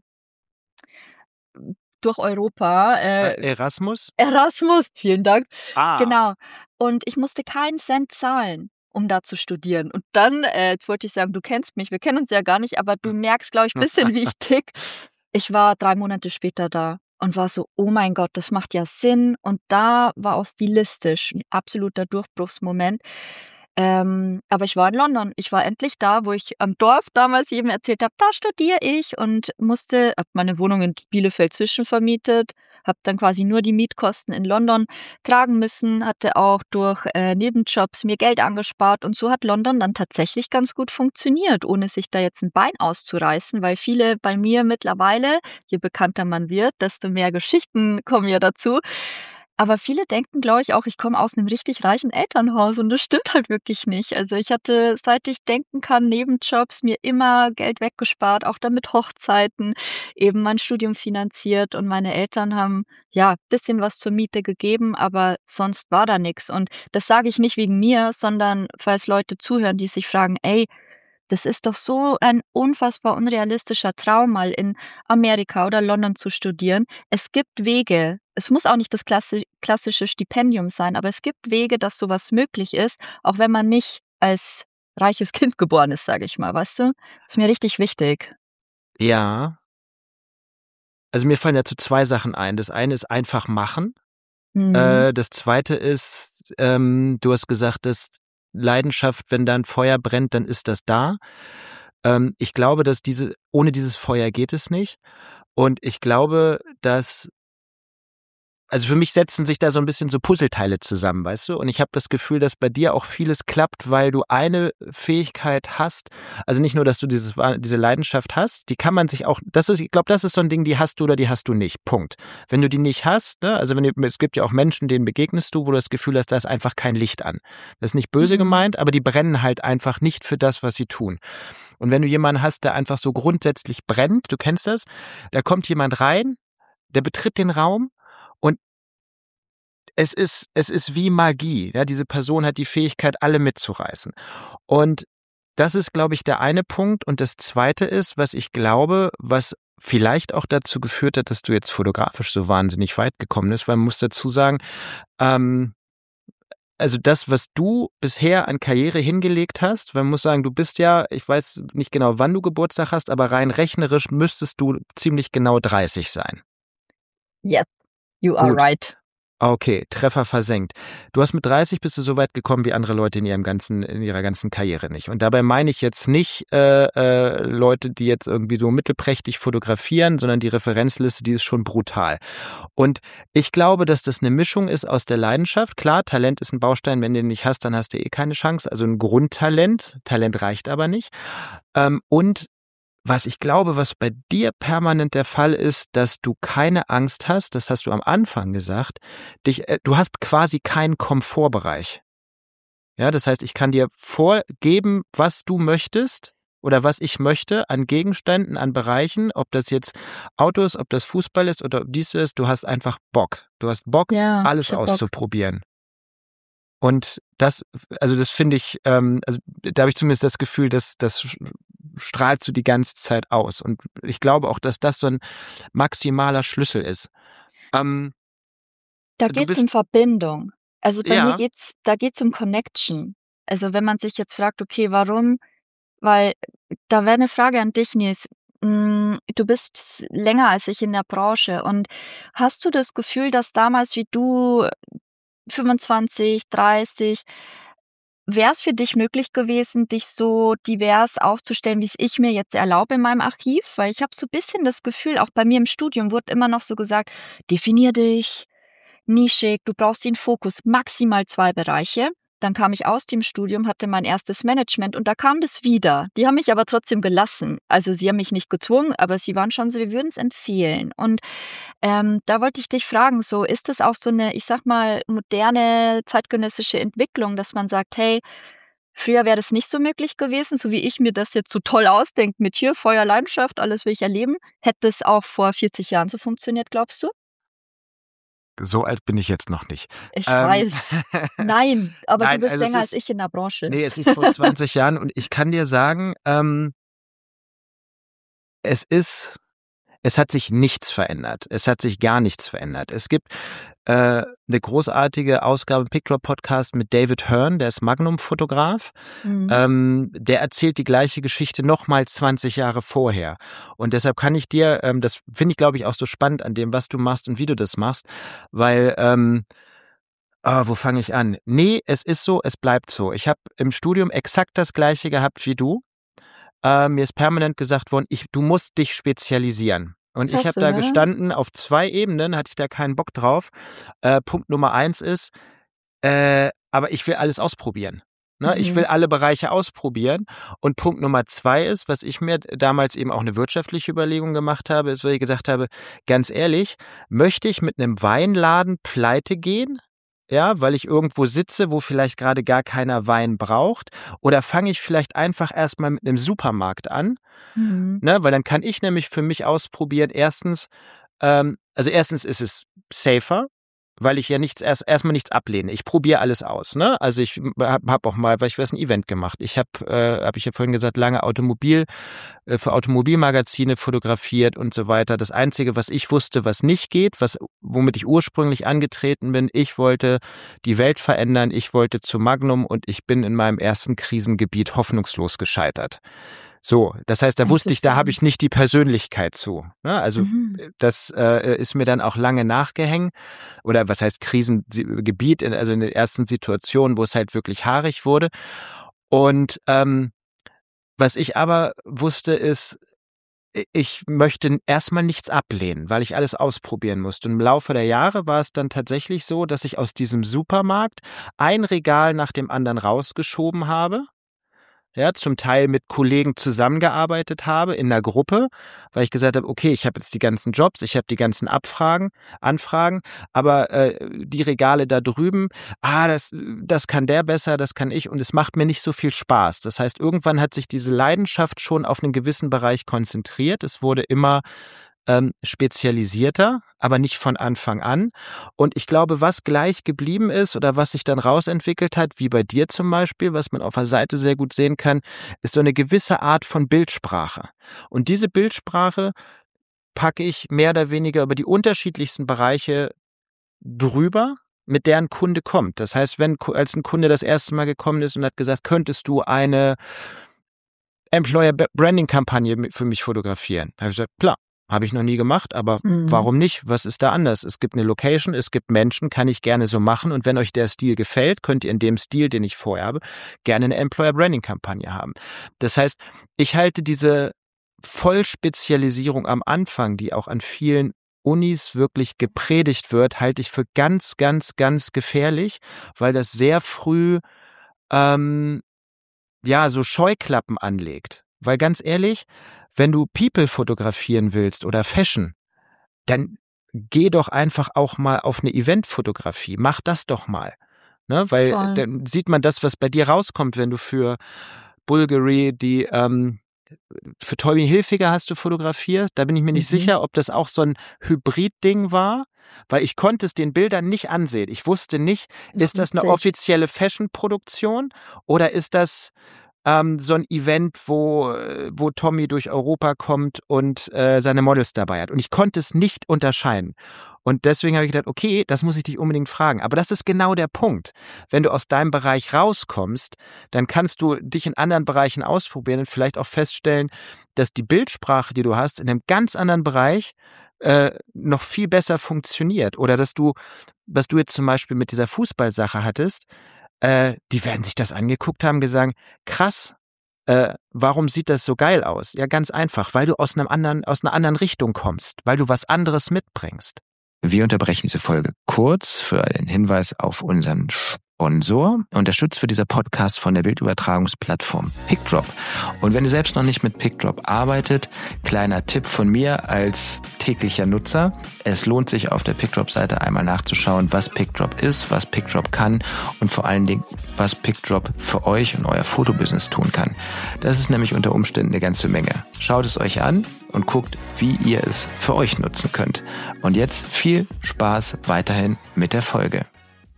durch Europa, Erasmus? Erasmus, vielen Dank. Ah. Genau. Und ich musste keinen Cent zahlen, um da zu studieren. Und dann, jetzt wollte ich sagen, du kennst mich, wir kennen uns ja gar nicht, aber du merkst, glaube ich, bisschen, wie ich ticke. Ich war 3 Monate später da und war so: „Oh mein Gott, das macht ja Sinn." Und da war auch stilistisch 'n absoluter Durchbruchsmoment. Aber ich war in London. Ich war endlich da, wo ich am Dorf damals jedem erzählt habe: „Da studiere ich." Und habe meine Wohnung in Bielefeld zwischenvermietet, habe dann quasi nur die Mietkosten in London tragen müssen, hatte auch durch, Nebenjobs mir Geld angespart und so hat London dann tatsächlich ganz gut funktioniert, ohne sich da jetzt 'n Bein auszureißen, weil viele bei mir mittlerweile, je bekannter man wird, desto mehr Geschichten kommen ja dazu. Aber viele denken, glaube ich, auch, ich komme aus 'nem richtig reichen Elternhaus und das stimmt halt wirklich nicht. Also, ich hatte, seit ich denken kann, Nebenjobs, mir immer Geld weggespart, auch dann mit Hochzeiten, eben mein Studium finanziert und meine Eltern haben, ja, bisschen was zur Miete gegeben, aber sonst war da nix. Und das sage ich nicht wegen mir, sondern falls Leute zuhören, die sich fragen: „Ey, das ist doch so ein unfassbar unrealistischer Traum, mal in Amerika oder London zu studieren." Es gibt Wege. Es muss auch nicht das klassische Stipendium sein, aber es gibt Wege, dass so was möglich ist, auch wenn man nicht als reiches Kind geboren ist, sage ich mal, weißt du? Ist mir richtig wichtig. Ja. Also mir fallen dazu 2 Sachen ein. Das eine ist einfach machen. Mhm. Das zweite ist, du hast gesagt, dass Leidenschaft, wenn da 'n Feuer brennt, dann ist das da. Ich glaube, dass ohne dieses Feuer geht es nicht. Und ich glaube, dass also für mich setzen sich da so ein bisschen so Puzzleteile zusammen, weißt du? Und ich habe das Gefühl, dass bei dir auch vieles klappt, weil du eine Fähigkeit hast, also nicht nur, dass du diese Leidenschaft hast, die kann man sich auch, ich glaube, das ist so ein Ding, die hast du oder die hast du nicht. Punkt. Wenn du die nicht hast, ne, also es gibt ja auch Menschen, denen begegnest du, wo du das Gefühl hast, da ist einfach kein Licht an. Das ist nicht böse Mhm. gemeint, aber die brennen halt einfach nicht für das, was sie tun. Und wenn du jemanden hast, der einfach so grundsätzlich brennt, du kennst das, da kommt jemand rein, der betritt den Raum und es ist wie Magie. Ja, diese Person hat die Fähigkeit, alle mitzureißen. Und das ist, glaube ich, der eine Punkt. Und das zweite ist, was ich glaube, was vielleicht auch dazu geführt hat, dass du jetzt fotografisch so wahnsinnig weit gekommen bist, weil man muss dazu sagen, ähm, also das, was du bisher an Karriere hingelegt hast, man muss sagen, du bist ja, ich weiß nicht genau, wann du Geburtstag hast, aber rein rechnerisch müsstest du ziemlich genau 30 sein. Yes, you are Gut. right. Okay, Treffer versenkt. Du hast mit 30 bist du so weit gekommen wie andere Leute in ihrer ganzen Karriere nicht. Und dabei meine ich jetzt nicht Leute, die jetzt irgendwie so mittelprächtig fotografieren, sondern die Referenzliste, die ist schon brutal. Und ich glaube, dass das eine Mischung ist aus der Leidenschaft. Klar, Talent ist ein Baustein, wenn du den nicht hast, dann hast du eh keine Chance. Also ein Grundtalent, Talent reicht aber nicht. Und was ich glaube, was bei dir permanent der Fall ist, dass du keine Angst hast, das hast du am Anfang gesagt, du hast quasi keinen Komfortbereich. Ja, das heißt, ich kann dir vorgeben, was du möchtest oder was ich möchte an Gegenständen, an Bereichen, ob das jetzt Auto ist, ob das Fußball ist oder ob dies ist, du hast einfach Bock. Du hast Bock, Ja, alles ich habe Bock. auszuprobieren. Und also das finde ich, also da habe ich zumindest das Gefühl, dass das strahlst du die ganze Zeit aus. Und ich glaube auch, dass das so ein maximaler Schlüssel ist. Ähm, Da Du geht's bist, um Verbindung. Also, bei mir ja, geht's um Connection. Also, wenn man sich jetzt fragt: „Okay, warum?“ Weil da wäre 'ne Frage an dich, Nils. Du bist länger als ich in der Branche und hast du das Gefühl, dass damals, wie du 25, 30, wär's für dich möglich gewesen, dich so divers aufzustellen, wie's ich mir jetzt erlaube in meinem Archiv? Weil ich habe so bisschen das Gefühl, auch bei mir im Studium wurde immer noch so gesagt: „Definier dich, nischig, du brauchst den Fokus, maximal 2 Bereiche.“ Dann kam ich aus dem Studium, hatte mein erstes Management und da kam das wieder. Die haben mich aber trotzdem gelassen. Also, sie haben mich nicht gezwungen, aber sie waren schon so: „Wir würden's empfehlen.“ Und, da wollte ich dich fragen, so, ist das auch so 'ne, ich sage mal, moderne zeitgenössische Entwicklung, dass man sagt: „Hey, früher wäre das nicht so möglich gewesen, so wie ich mir das jetzt so toll ausdenke mit hier Feuer, Leidenschaft, alles will ich erleben.“ Hätte es auch vor 40 Jahren so funktioniert, glaubst du? so alt bin ich jetzt noch nicht. Ich Ähm, weiß. Nein, aber du nein, bist also länger als ich in der Branche. es ist vor 20 Jahren und ich kann dir sagen, es ist es hat sich nichts verändert. Es hat sich gar nichts verändert. Es gibt 'ne großartige Ausgabe im PicDrop-Podcast mit David Hearn, der ist Magnum-Fotograf. Mhm. Der erzählt die gleiche Geschichte noch mal 20 Jahre vorher. Und deshalb kann ich dir, das finde ich, glaube ich, auch so spannend an dem, was du machst und wie du das machst, weil, wo fange ich an? Ne, es ist so, es bleibt so. Ich habe im Studium exakt das Gleiche gehabt wie du. Mir ist permanent gesagt worden, du musst dich spezialisieren. Und ich habe Krass, da oder? gestanden, auf 2 Ebenen hatte ich da keinen Bock drauf. Punkt Nummer 1 ist, aber ich will alles ausprobieren. Ne? Ich will Mhm. alle Bereiche ausprobieren. Und Punkt Nummer 2 ist, was ich mir damals eben auch eine wirtschaftliche Überlegung gemacht habe, ist, weil ich gesagt habe, ganz ehrlich, möchte ich mit einem Weinladen pleite gehen? Ja, weil ich irgendwo sitze, wo vielleicht gerade gar keiner Wein braucht? Oder fange ich vielleicht einfach erstmal mit einem Supermarkt an? Mhm. Ne? Weil dann kann ich nämlich für mich ausprobieren, erstens ist es safer, weil ich ja erstmal nichts ablehne. Ich probiere alles aus, ne? Also ich hab auch mal, weil ich weiß, ein Event gemacht. Ich habe ich ja vorhin gesagt, lange für Automobilmagazine fotografiert und so weiter. Das Einzige, was ich wusste, was nicht geht, womit ich ursprünglich angetreten bin, ich wollte die Welt verändern, ich wollte zu Magnum und ich bin in meinem ersten Krisengebiet hoffnungslos gescheitert. So, das heißt, da wusste ich, da habe Interessant. ich nicht die Persönlichkeit zu. Ne? Also Mhm. das ist mir dann auch lange nachgehängt. Oder was heißt Krisengebiet, also in den ersten Situationen, wo es halt wirklich haarig wurde. Und was ich aber wusste, ist, ich möchte erstmal nichts ablehnen, weil ich alles ausprobieren musste. Und im Laufe der Jahre war es dann tatsächlich so, dass ich aus diesem Supermarkt ein Regal nach dem anderen rausgeschoben habe, ja, zum Teil mit Kollegen zusammengearbeitet habe in einer Gruppe, weil ich gesagt habe, okay, ich habe jetzt die ganzen Jobs, ich habe die ganzen Anfragen, aber die Regale da drüben, das kann der besser, das kann ich und es macht mir nicht so viel Spaß. Das heißt, irgendwann hat sich diese Leidenschaft schon auf einen gewissen Bereich konzentriert. Es wurde immer spezialisierter, aber nicht von Anfang an. Und ich glaube, was gleich geblieben ist oder was sich dann rausentwickelt hat, wie bei dir zum Beispiel, was man auf der Seite sehr gut sehen kann, ist so eine gewisse Art von Bildsprache. Und diese Bildsprache packe ich mehr oder weniger über die unterschiedlichsten Bereiche drüber, mit der ein Kunde kommt. Das heißt, als ein Kunde das erste Mal gekommen ist und hat gesagt, könntest du eine Employer Branding Kampagne für mich fotografieren? Da habe ich gesagt, klar, habe ich noch nie gemacht, aber Mhm. warum nicht? Was ist da anders? Es gibt eine Location, es gibt Menschen, kann ich gerne so machen und wenn euch der Stil gefällt, könnt ihr in dem Stil, den ich vorher habe, gerne eine Employer Branding Kampagne haben. Das heißt, ich halte diese Vollspezialisierung am Anfang, die auch an vielen Unis wirklich gepredigt wird, halte ich für ganz, ganz, ganz gefährlich, weil das sehr früh ähm, ja, so Scheuklappen anlegt. Weil ganz ehrlich, wenn du People fotografieren willst oder Fashion, dann geh doch einfach auch mal auf eine Eventfotografie. Mach das doch mal. Ne? Weil Voll. dann sieht man das, was bei dir rauskommt, wenn du für Bulgari für Tommy Hilfiger hast du fotografiert. Da bin ich mir nicht Mhm. sicher, ob das auch so ein Hybrid-Ding war, weil ich konnte es den Bildern nicht ansehen. Ich wusste nicht, ist das eine Witzig. offizielle Fashion-Produktion oder ist das so ein Event, wo Tommy durch Europa kommt und seine Models dabei hat. Und ich konnte es nicht unterscheiden. Und deswegen habe ich gedacht, okay, das muss ich dich unbedingt fragen. Aber das ist genau der Punkt. Wenn du aus deinem Bereich rauskommst, dann kannst du dich in anderen Bereichen ausprobieren und vielleicht auch feststellen, dass die Bildsprache, die du hast, in einem ganz anderen Bereich noch viel besser funktioniert. Oder dass du, was du jetzt zum Beispiel mit dieser Fußballsache hattest, die werden sich das angeguckt haben, gesagt, krass, warum sieht das so geil aus? Ja, ganz einfach, weil du aus einer anderen Richtung kommst, weil du was anderes mitbringst. Wir unterbrechen diese Folge kurz für einen Hinweis auf unseren Sponsor. Unterstützt wird dieser Podcast von der Bildübertragungsplattform PicDrop. Und wenn ihr selbst noch nicht mit PicDrop arbeitet, kleiner Tipp von mir als täglicher Nutzer. Es lohnt sich auf der PicDrop-Seite einmal nachzuschauen, was PicDrop ist, was PicDrop kann und vor allen Dingen, was PicDrop für euch und euer Fotobusiness tun kann. Das ist nämlich unter Umständen eine ganze Menge. Schaut es euch an und guckt, wie ihr es für euch nutzen könnt. Und jetzt viel Spaß weiterhin mit der Folge.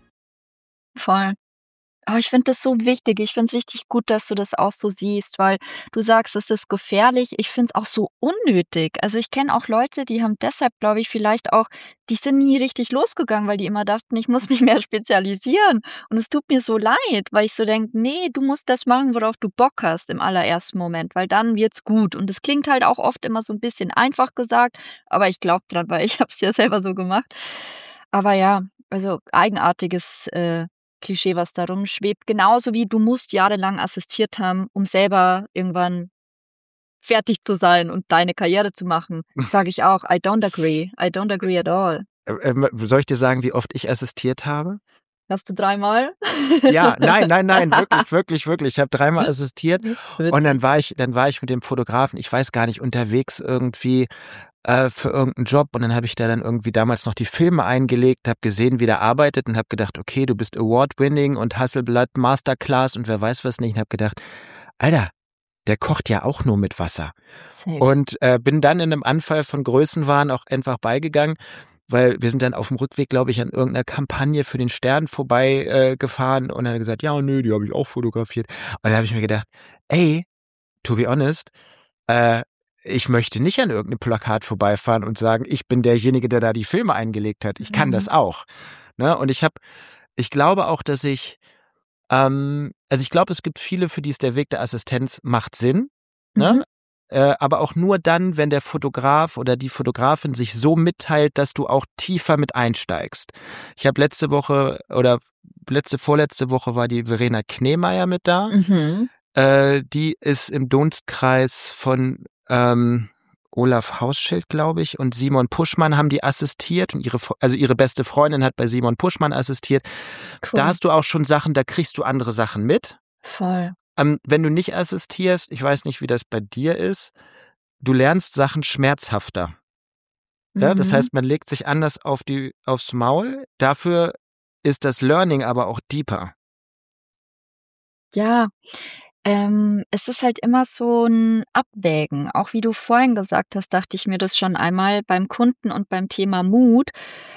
Voll. Aber ich finde das so wichtig. Ich finde es richtig gut, dass du das auch so siehst, weil du sagst, es ist gefährlich. Ich finde es auch so unnötig. Also ich kenne auch Leute, die haben deshalb, glaube ich, vielleicht auch, die sind nie richtig losgegangen, weil die immer dachten, ich muss mich mehr spezialisieren. Und es tut mir so leid, weil ich so denke, nee, du musst das machen, worauf du Bock hast im allerersten Moment, weil dann wird's gut. Und es klingt halt auch oft immer so ein bisschen einfach gesagt, aber ich glaube dran, weil ich habe es ja selber so gemacht. Aber ja, also eigenartiges Klischee, was da rumschwebt. Genauso wie du musst jahrelang assistiert haben, um selber irgendwann fertig zu sein und deine Karriere zu machen. Sage ich auch, I don't agree. I don't agree at all. Soll ich dir sagen, wie oft ich assistiert habe? Hast du 3-mal? Ja, nein, wirklich. Ich habe 3-mal assistiert und dann war ich mit dem Fotografen, ich weiß gar nicht, unterwegs irgendwie für irgendeinen Job und dann habe ich da dann irgendwie damals noch die Filme eingelegt, habe gesehen, wie der arbeitet und habe gedacht, okay, du bist Award-winning und Hasselblad Masterclass und wer weiß was nicht und habe gedacht, Alter, der kocht ja auch nur mit Wasser. Safe. Und bin dann in einem Anfall von Größenwahn auch einfach beigegangen, weil wir sind dann auf dem Rückweg, glaube ich, an irgendeiner Kampagne für den Stern vorbei gefahren und dann hat er gesagt, ja, nö, die habe ich auch fotografiert. Und da habe ich mir gedacht, ey, to be honest, ich möchte nicht an irgendeinem Plakat vorbeifahren und sagen, ich bin derjenige, der da die Filme eingelegt hat. Ich kann das auch. Ne? Und ich glaube auch, dass ich glaube, es gibt viele, für die ist der Weg der Assistenz macht Sinn. Ne? Aber auch nur dann, wenn der Fotograf oder die Fotografin sich so mitteilt, dass du auch tiefer mit einsteigst. Ich habe vorletzte Woche war die Verena Knemeyer mit da. Die ist im Dunstkreis von Olaf Hausschild, glaube ich, und Simon Puschmann haben die assistiert und ihre beste Freundin hat bei Simon Puschmann assistiert. Cool. Da hast du auch schon Sachen, da kriegst du andere Sachen mit. Voll. Wenn du nicht assistierst, ich weiß nicht, wie das bei dir ist, du lernst Sachen schmerzhafter. Ja, das heißt, man legt sich anders aufs Maul. Dafür ist das Learning aber auch deeper. Ja, es ist halt immer so ein Abwägen. Auch wie du vorhin gesagt hast, dachte ich mir das schon einmal beim Kunden und beim Thema Mut.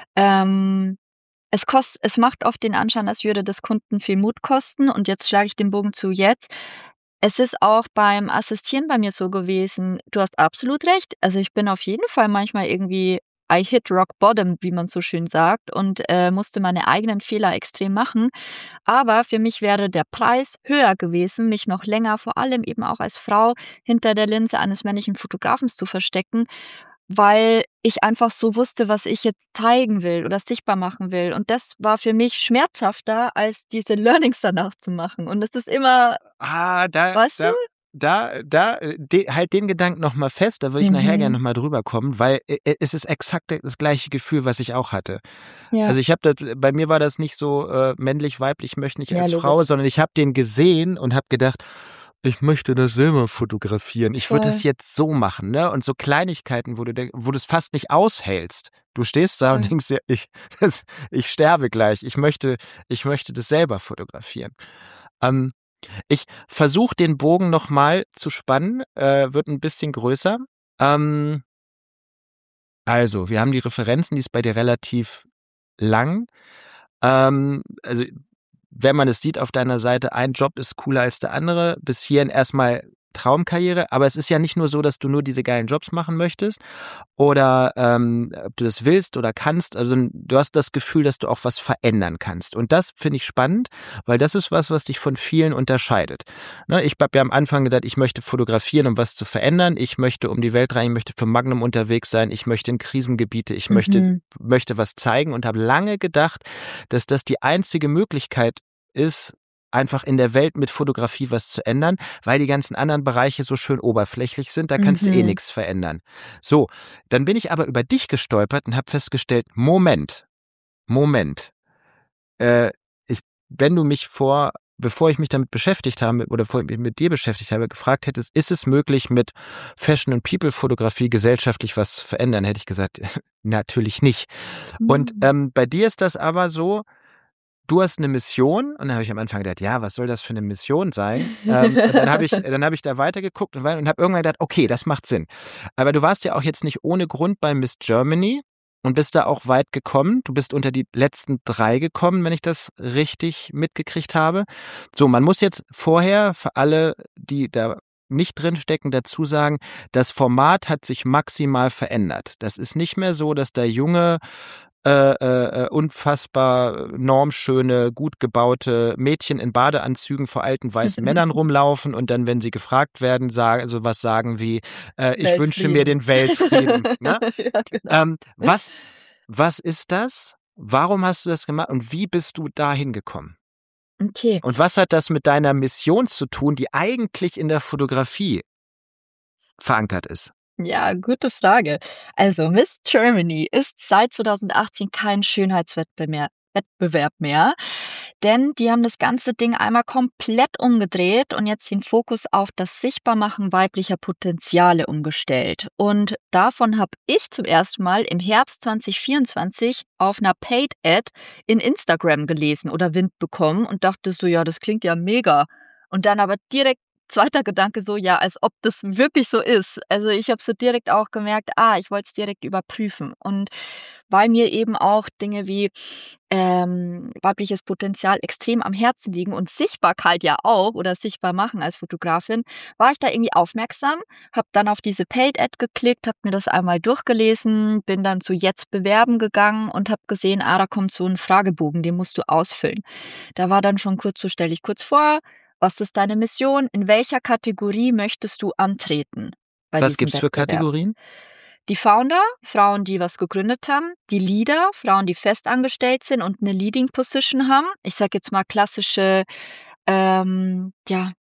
Es macht oft den Anschein, als würde das Kunden viel Mut kosten. Und jetzt schlage ich den Bogen zu jetzt. Es ist auch beim Assistieren bei mir so gewesen. Du hast absolut recht. Also, ich bin auf jeden Fall manchmal irgendwie I hit rock bottom, wie man so schön sagt, und musste meine eigenen Fehler extrem machen. Aber für mich wäre der Preis höher gewesen, mich noch länger, vor allem eben auch als Frau, hinter der Linse eines männlichen Fotografen zu verstecken, weil ich einfach so wusste, was ich jetzt zeigen will oder sichtbar machen will. Und das war für mich schmerzhafter, als diese Learnings danach zu machen. Und es ist immer, weißt du? Halt den Gedanken nochmal fest, da würde ich nachher gerne nochmal drüber kommen, weil es ist exakt das gleiche Gefühl, was ich auch hatte. Ja. Also bei mir war das nicht so männlich, weiblich, möchte nicht als Frau, sondern ich habe den gesehen und habe gedacht, ich möchte das selber fotografieren. Ich würde das jetzt so machen, ne? Und so Kleinigkeiten, wo du es fast nicht aushältst. Du stehst da und denkst dir, ich sterbe gleich. Ich möchte das selber fotografieren. Ich versuche den Bogen nochmal zu spannen, wird ein bisschen größer. Also, wir haben die Referenzen, die ist bei dir relativ lang. Also, wenn man es sieht auf deiner Seite, ein Job ist cooler als der andere. Bis hierhin erstmal Traumkarriere, aber es ist ja nicht nur so, dass du nur diese geilen Jobs machen möchtest oder ob du das willst oder kannst, also du hast das Gefühl, dass du auch was verändern kannst. Und das finde ich spannend, weil das ist was dich von vielen unterscheidet. Ne, ich habe ja am Anfang gedacht, ich möchte fotografieren, um was zu verändern, ich möchte um die Welt rein, ich möchte für Magnum unterwegs sein, ich möchte in Krisengebiete, ich möchte was zeigen und habe lange gedacht, dass das die einzige Möglichkeit ist, einfach in der Welt mit Fotografie was zu ändern, weil die ganzen anderen Bereiche so schön oberflächlich sind, da kannst du eh nichts verändern. So, dann bin ich aber über dich gestolpert und habe festgestellt, Moment, wenn du mich bevor ich mich damit beschäftigt habe oder bevor ich mich mit dir beschäftigt habe, gefragt hättest, ist es möglich, mit Fashion- und People-Fotografie gesellschaftlich was zu verändern, hätte ich gesagt, natürlich nicht. Und bei dir ist das aber so, du hast eine Mission und dann habe ich am Anfang gedacht, ja, was soll das für eine Mission sein? Und dann habe ich da weitergeguckt und habe irgendwann gedacht, okay, das macht Sinn. Aber du warst ja auch jetzt nicht ohne Grund bei Miss Germany und bist da auch weit gekommen. Du bist unter die letzten 3 gekommen, wenn ich das richtig mitgekriegt habe. So, man muss jetzt vorher für alle, die da nicht drinstecken, dazu sagen, das Format hat sich maximal verändert. Das ist nicht mehr so, dass da junge unfassbar normschöne, gut gebaute Mädchen in Badeanzügen vor alten weißen Männern rumlaufen und dann, wenn sie gefragt werden, sowas sagen wie, ich wünsche mir den Weltfrieden. Ne? Ja, genau. Was ist das? Warum hast du das gemacht und wie bist du da hingekommen? Okay. Und was hat das mit deiner Mission zu tun, die eigentlich in der Fotografie verankert ist? Ja, gute Frage. Also Miss Germany ist seit 2018 kein Wettbewerb mehr, denn die haben das ganze Ding einmal komplett umgedreht und jetzt den Fokus auf das Sichtbarmachen weiblicher Potenziale umgestellt. Und davon habe ich zum ersten Mal im Herbst 2024 auf einer Paid Ad in Instagram gelesen oder Wind bekommen und dachte so, ja, das klingt ja mega. Und dann aber direkt zweiter Gedanke so, ja, als ob das wirklich so ist. Also, ich habe so direkt auch gemerkt, ich wollte es direkt überprüfen. Und weil mir eben auch Dinge wie, weibliches Potenzial extrem am Herzen liegen und Sichtbarkeit ja auch oder sichtbar machen als Fotografin, war ich da irgendwie aufmerksam, habe dann auf diese Paid Ad geklickt, habe mir das einmal durchgelesen, bin dann zu „Jetzt bewerben" gegangen und habe gesehen, da kommt so ein Fragebogen, den musst du ausfüllen. Da war dann schon kurz so: „Stell dich kurz vor, was ist deine Mission? In welcher Kategorie möchtest du antreten bei Was diesem gibt's für Wettbewerb?" Kategorien? Die Founder, Frauen, die was gegründet haben, die Leader, Frauen, die festangestellt sind und 'ne Leading Position haben. Ich sage jetzt mal klassische, ja,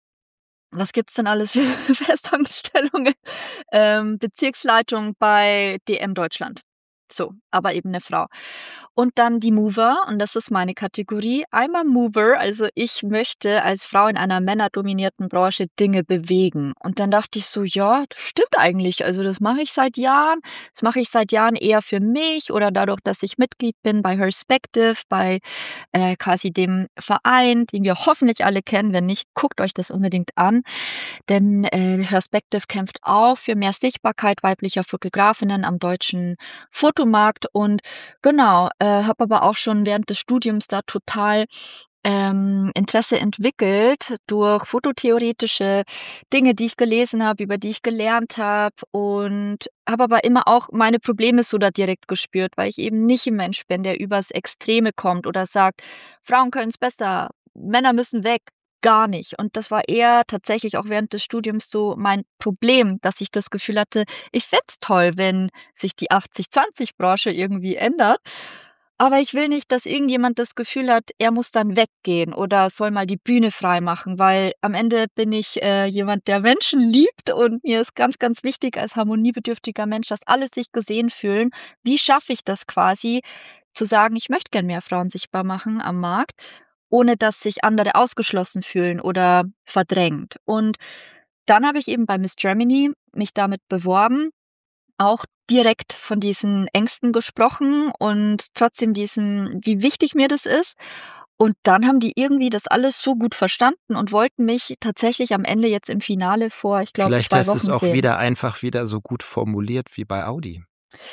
was gibt's denn alles für Festangestellungen? Bezirksleitung bei DM Deutschland. So, aber eben 'ne Frau. Und dann die Mover und das ist meine Kategorie. I'm a Mover, also ich möchte als Frau in einer männerdominierten Branche Dinge bewegen. Und dann dachte ich so: „Ja, das stimmt eigentlich. Also, das mache ich seit Jahren. Das mache ich seit Jahren eher für mich oder dadurch, dass ich Mitglied bin bei Herspective, bei, quasi dem Verein, den wir hoffentlich alle kennen. Wenn nicht, guckt euch das unbedingt an, denn, Herspective kämpft auch für mehr Sichtbarkeit weiblicher Fotografinnen am deutschen Fotomarkt und genau, habe aber auch schon während des Studiums da total, Interesse entwickelt durch fototheoretische Dinge, die ich gelesen habe, über die ich gelernt habe und habe aber immer auch meine Probleme so da direkt gespürt, weil ich eben nicht 'n Mensch bin, der übers Extreme kommt oder sagt: „Frauen können's besser, Männer müssen weg." Gar nicht. Und das war eher tatsächlich auch während des Studiums so mein Problem, dass ich das Gefühl hatte, ich fände es toll, wenn sich die 80-20 Branche irgendwie ändert, aber ich will nicht, dass irgendjemand das Gefühl hat, er muss dann weggehen oder soll mal die Bühne freimachen, weil am Ende bin ich, jemand, der Menschen liebt und mir ist ganz, ganz wichtig als harmoniebedürftiger Mensch, dass alle sich gesehen fühlen. Wie schaffe ich das quasi, zu sagen: „Ich möchte gern mehr Frauen sichtbar machen am Markt", ohne dass sich andere ausgeschlossen fühlen oder verdrängt. Und dann habe ich eben bei Miss Germany mich damit beworben, auch direkt von diesen Ängsten gesprochen und trotzdem diesem wie wichtig mir das ist. Und dann haben die irgendwie das alles so gut verstanden und wollten mich tatsächlich am Ende jetzt im Finale vor, ich glaube, Vielleicht 2 hast du es Wochen auch sehen. wieder so gut formuliert wie bei Audi.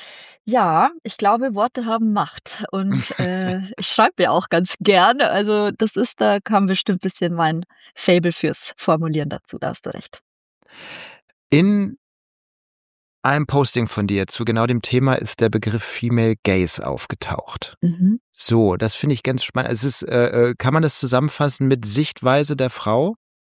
Ja, ich glaube, Worte haben Macht und, ich schreibe ja auch ganz gerne. Also, das ist da kam bestimmt bisschen mein Faible fürs Formulieren dazu, da hast du recht. In einem Posting von dir zu genau dem Thema ist der Begriff Female Gaze aufgetaucht. Mhm. So, das finde ich ganz spannend. Es ist, kann man das zusammenfassen mit Sichtweise der Frau?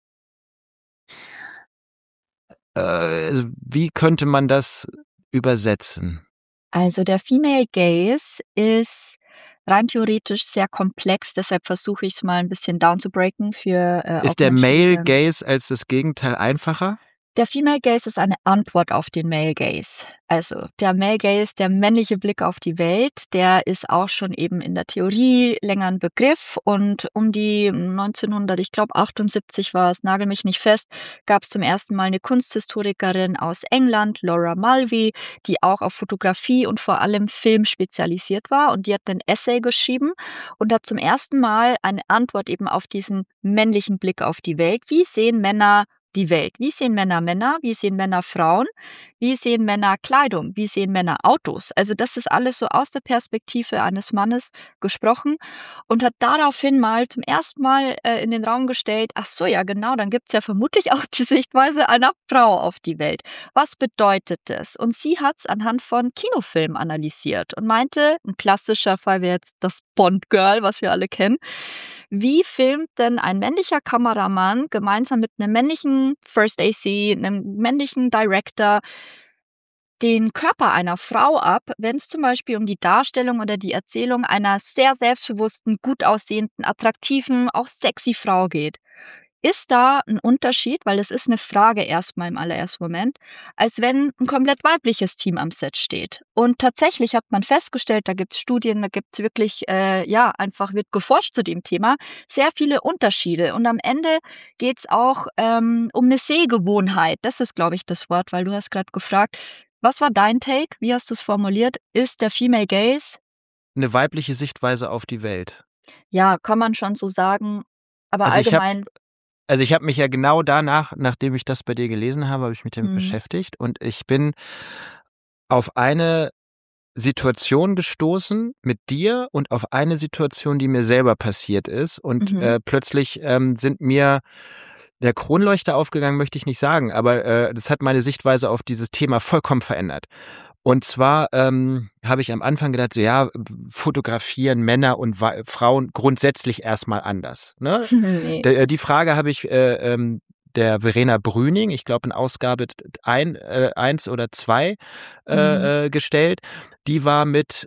Also wie könnte man das übersetzen? Also der Female Gaze ist rein theoretisch sehr komplex, deshalb versuche ich es mal ein bisschen down to breaken für auch Ist der Menschen, Male Gaze als das Gegenteil einfacher? Der Female Gaze ist eine Antwort auf den Male Gaze. Also, der Male Gaze, der männliche Blick auf die Welt, der ist auch schon eben in der Theorie länger 'n Begriff und um die 1900, ich glaube 78 war es, nagel mich nicht fest, gab es zum ersten Mal eine Kunsthistorikerin aus England, Laura Mulvey, die auch auf Fotografie und vor allem Film spezialisiert war und die hat 'nen Essay geschrieben und hat zum ersten Mal eine Antwort eben auf diesen männlichen Blick auf die Welt. Wie sehen Männer die Welt? Wie sehen Männer Männer? Wie sehen Männer Frauen? Wie sehen Männer Kleidung? Wie sehen Männer Autos? Also das ist alles so aus der Perspektive eines Mannes gesprochen und hat daraufhin mal zum ersten Mal in den Raum gestellt, ach so, ja genau, dann gibt's ja vermutlich auch die Sichtweise einer Frau auf die Welt. Was bedeutet das? Und sie hat's anhand von Kinofilmen analysiert und meinte, ein klassischer Fall wäre jetzt das Bond Girl, was wir alle kennen. Wie filmt denn ein männlicher Kameramann gemeinsam mit 'nem männlichen First AC, 'nem männlichen Director den Körper einer Frau ab, wenn's zum Beispiel um die Darstellung oder die Erzählung einer sehr selbstbewussten, gut aussehenden, attraktiven, auch sexy Frau geht? Ist da 'n Unterschied, weil es ist 'ne Frage erst mal im allerersten Moment, als wenn 'n komplett weibliches Team am Set steht. Und tatsächlich hat man festgestellt, da gibt's Studien, da gibt's wirklich, ja, einfach wird geforscht zu dem Thema, sehr viele Unterschiede. Und am Ende geht's auch, um 'ne Sehgewohnheit. Das ist, glaube ich, das Wort, weil du hast grad gefragt: „Was war dein Take? Wie hast du's formuliert? Ist der Female Gaze?“ Eine weibliche Sichtweise auf die Welt. Ja, kann man schon so sagen, aber Also ich habe allgemein ich habe mich ja genau danach, nachdem ich das bei dir gelesen habe, habe ich mich damit mhm, beschäftigt und ich bin auf eine Situation gestoßen mit dir und auf eine Situation, die mir selber passiert ist und mhm, plötzlich sind mir der Kronleuchter aufgegangen, möchte ich nicht sagen, aber das hat meine Sichtweise auf dieses Thema vollkommen verändert. Und zwar habe ich am Anfang gedacht, so ja, fotografieren Männer und Frauen grundsätzlich erstmal anders. Ne? ne. Die Frage habe ich der Verena Brüning, ich glaube in Ausgabe 1 oder 2 Mhm. gestellt. Die war mit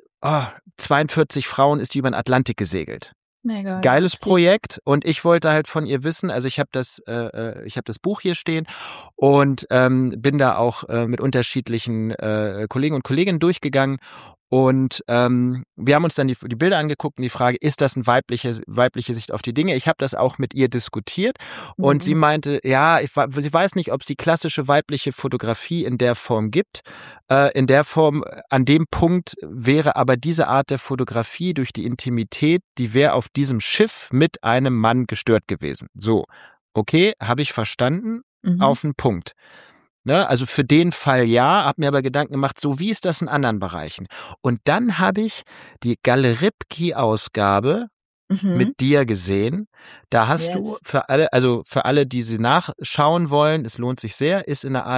42 Frauen ist die über den Atlantik gesegelt. Mega, ja, Geiles sehe ich. Projekt und ich wollte halt von ihr wissen, also ich habe das Buch hier stehen und bin da auch mit unterschiedlichen Kollegen und Kolleginnen durchgegangen und wir haben uns dann die Bilder angeguckt und die Frage, ist das eine weibliche Sicht auf die Dinge? Ich habe das auch mit ihr diskutiert und sie Mhm. meinte, ja, sie weiß nicht, ob es die klassische weibliche Fotografie in der Form gibt. In der Form, an dem Punkt wäre aber diese Art der Fotografie durch die Intimität, die wäre auf diesem Schiff mit einem Mann gestört gewesen. So, okay, habe ich verstanden, Mhm. auf den Punkt. Ne, also für den Fall ja, habe mir aber Gedanken gemacht, so wie ist das in anderen Bereichen? Und dann habe ich die Galeripki-Ausgabe mit Mhm. dir gesehen. Da hast du Yes. für alle, die sie nachschauen wollen, es lohnt sich sehr, ist in der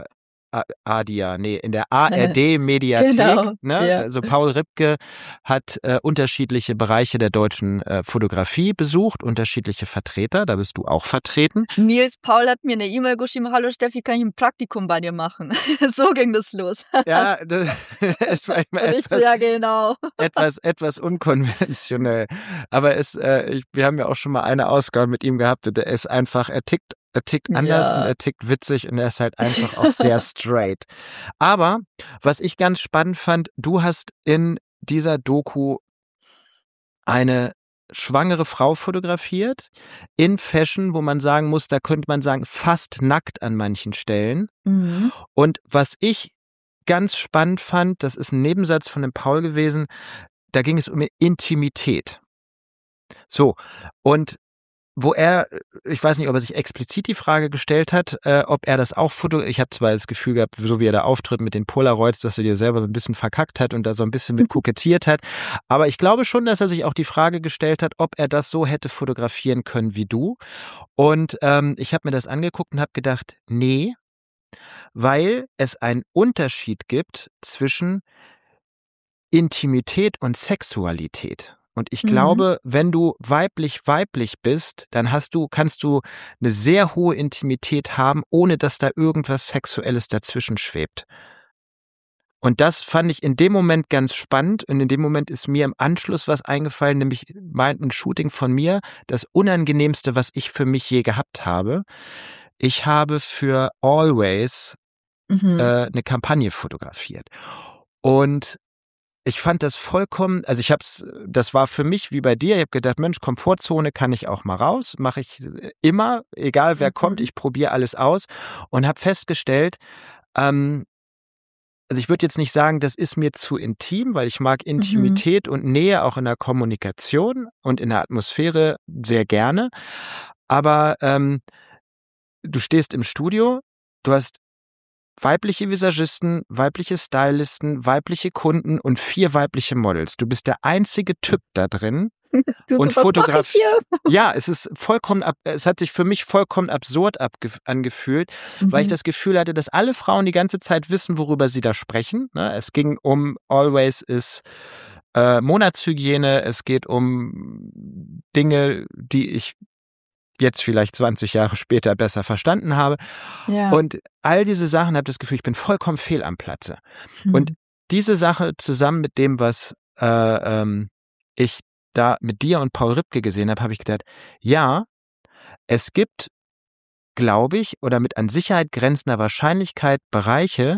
in der ARD-Mediathek. Genau, Ne? ja. Also Paul Ripke hat unterschiedliche Bereiche der deutschen Fotografie besucht, unterschiedliche Vertreter, da bist du auch vertreten. Nils Paul hat mir 'ne E-Mail geschrieben: „Hallo Steffi, kann ich 'n Praktikum bei dir machen?“ So ging das los. Ja, es war immer Und ich so: „Ja, genau.“ etwas unkonventionell. Aber wir haben ja auch schon mal eine Ausgabe mit ihm gehabt und er tickt anders und Ja. er tickt witzig und er ist halt einfach auch sehr straight. Aber was ich ganz spannend fand, du hast in dieser Doku eine schwangere Frau fotografiert in Fashion, wo man sagen muss, da könnte man sagen, fast nackt an manchen Stellen. Mhm. Und was ich ganz spannend fand, das ist ein Nebensatz von dem Paul gewesen, da ging es um Intimität. So, und ich weiß nicht, ob er sich explizit die Frage gestellt hat, ob er das auch ich habe zwar das Gefühl gehabt, so wie er da auftritt mit den Polaroids, dass er dir selber ein bisschen verkackt hat und da so ein bisschen mit kokettiert hat, aber ich glaube schon, dass er sich auch die Frage gestellt hat, ob er das so hätte fotografieren können wie du. Und ich habe mir das angeguckt und habe gedacht, nee, weil es einen Unterschied gibt zwischen Intimität und Sexualität. Und ich glaube, wenn du weiblich bist, dann kannst du eine sehr hohe Intimität haben, ohne dass da irgendwas Sexuelles dazwischen schwebt. Und das fand ich in dem Moment ganz spannend. Und in dem Moment ist mir im Anschluss was eingefallen, nämlich ein Shooting von mir, das Unangenehmste, was ich für mich je gehabt habe. Ich habe für Always eine Kampagne fotografiert. Und ich fand das vollkommen, also das war für mich wie bei dir, ich habe gedacht, Mensch, Komfortzone kann ich auch mal raus, mache ich immer, egal wer kommt, ich probiere alles aus und habe festgestellt, also ich würde jetzt nicht sagen, das ist mir zu intim, weil ich mag Intimität und Nähe auch in der Kommunikation und in der Atmosphäre sehr gerne, aber du stehst im Studio, du hast weibliche Visagisten, weibliche Stylisten, weibliche Kunden und 4 weibliche Models. Du bist der einzige Typ da drin und Fotograf. Ja, es hat sich für mich vollkommen absurd angefühlt, weil ich das Gefühl hatte, dass alle Frauen die ganze Zeit wissen, worüber sie da sprechen. Es ging um Always ist Monatshygiene, es geht um Dinge, die ich jetzt vielleicht 20 Jahre später besser verstanden habe. Ja. Und all diese Sachen, habe das Gefühl, ich bin vollkommen fehl am Platze. Und diese Sache zusammen mit dem, was ich da mit dir und Paul Ripke gesehen habe, habe ich gedacht, ja, es gibt, glaube ich, oder mit an Sicherheit grenzender Wahrscheinlichkeit Bereiche,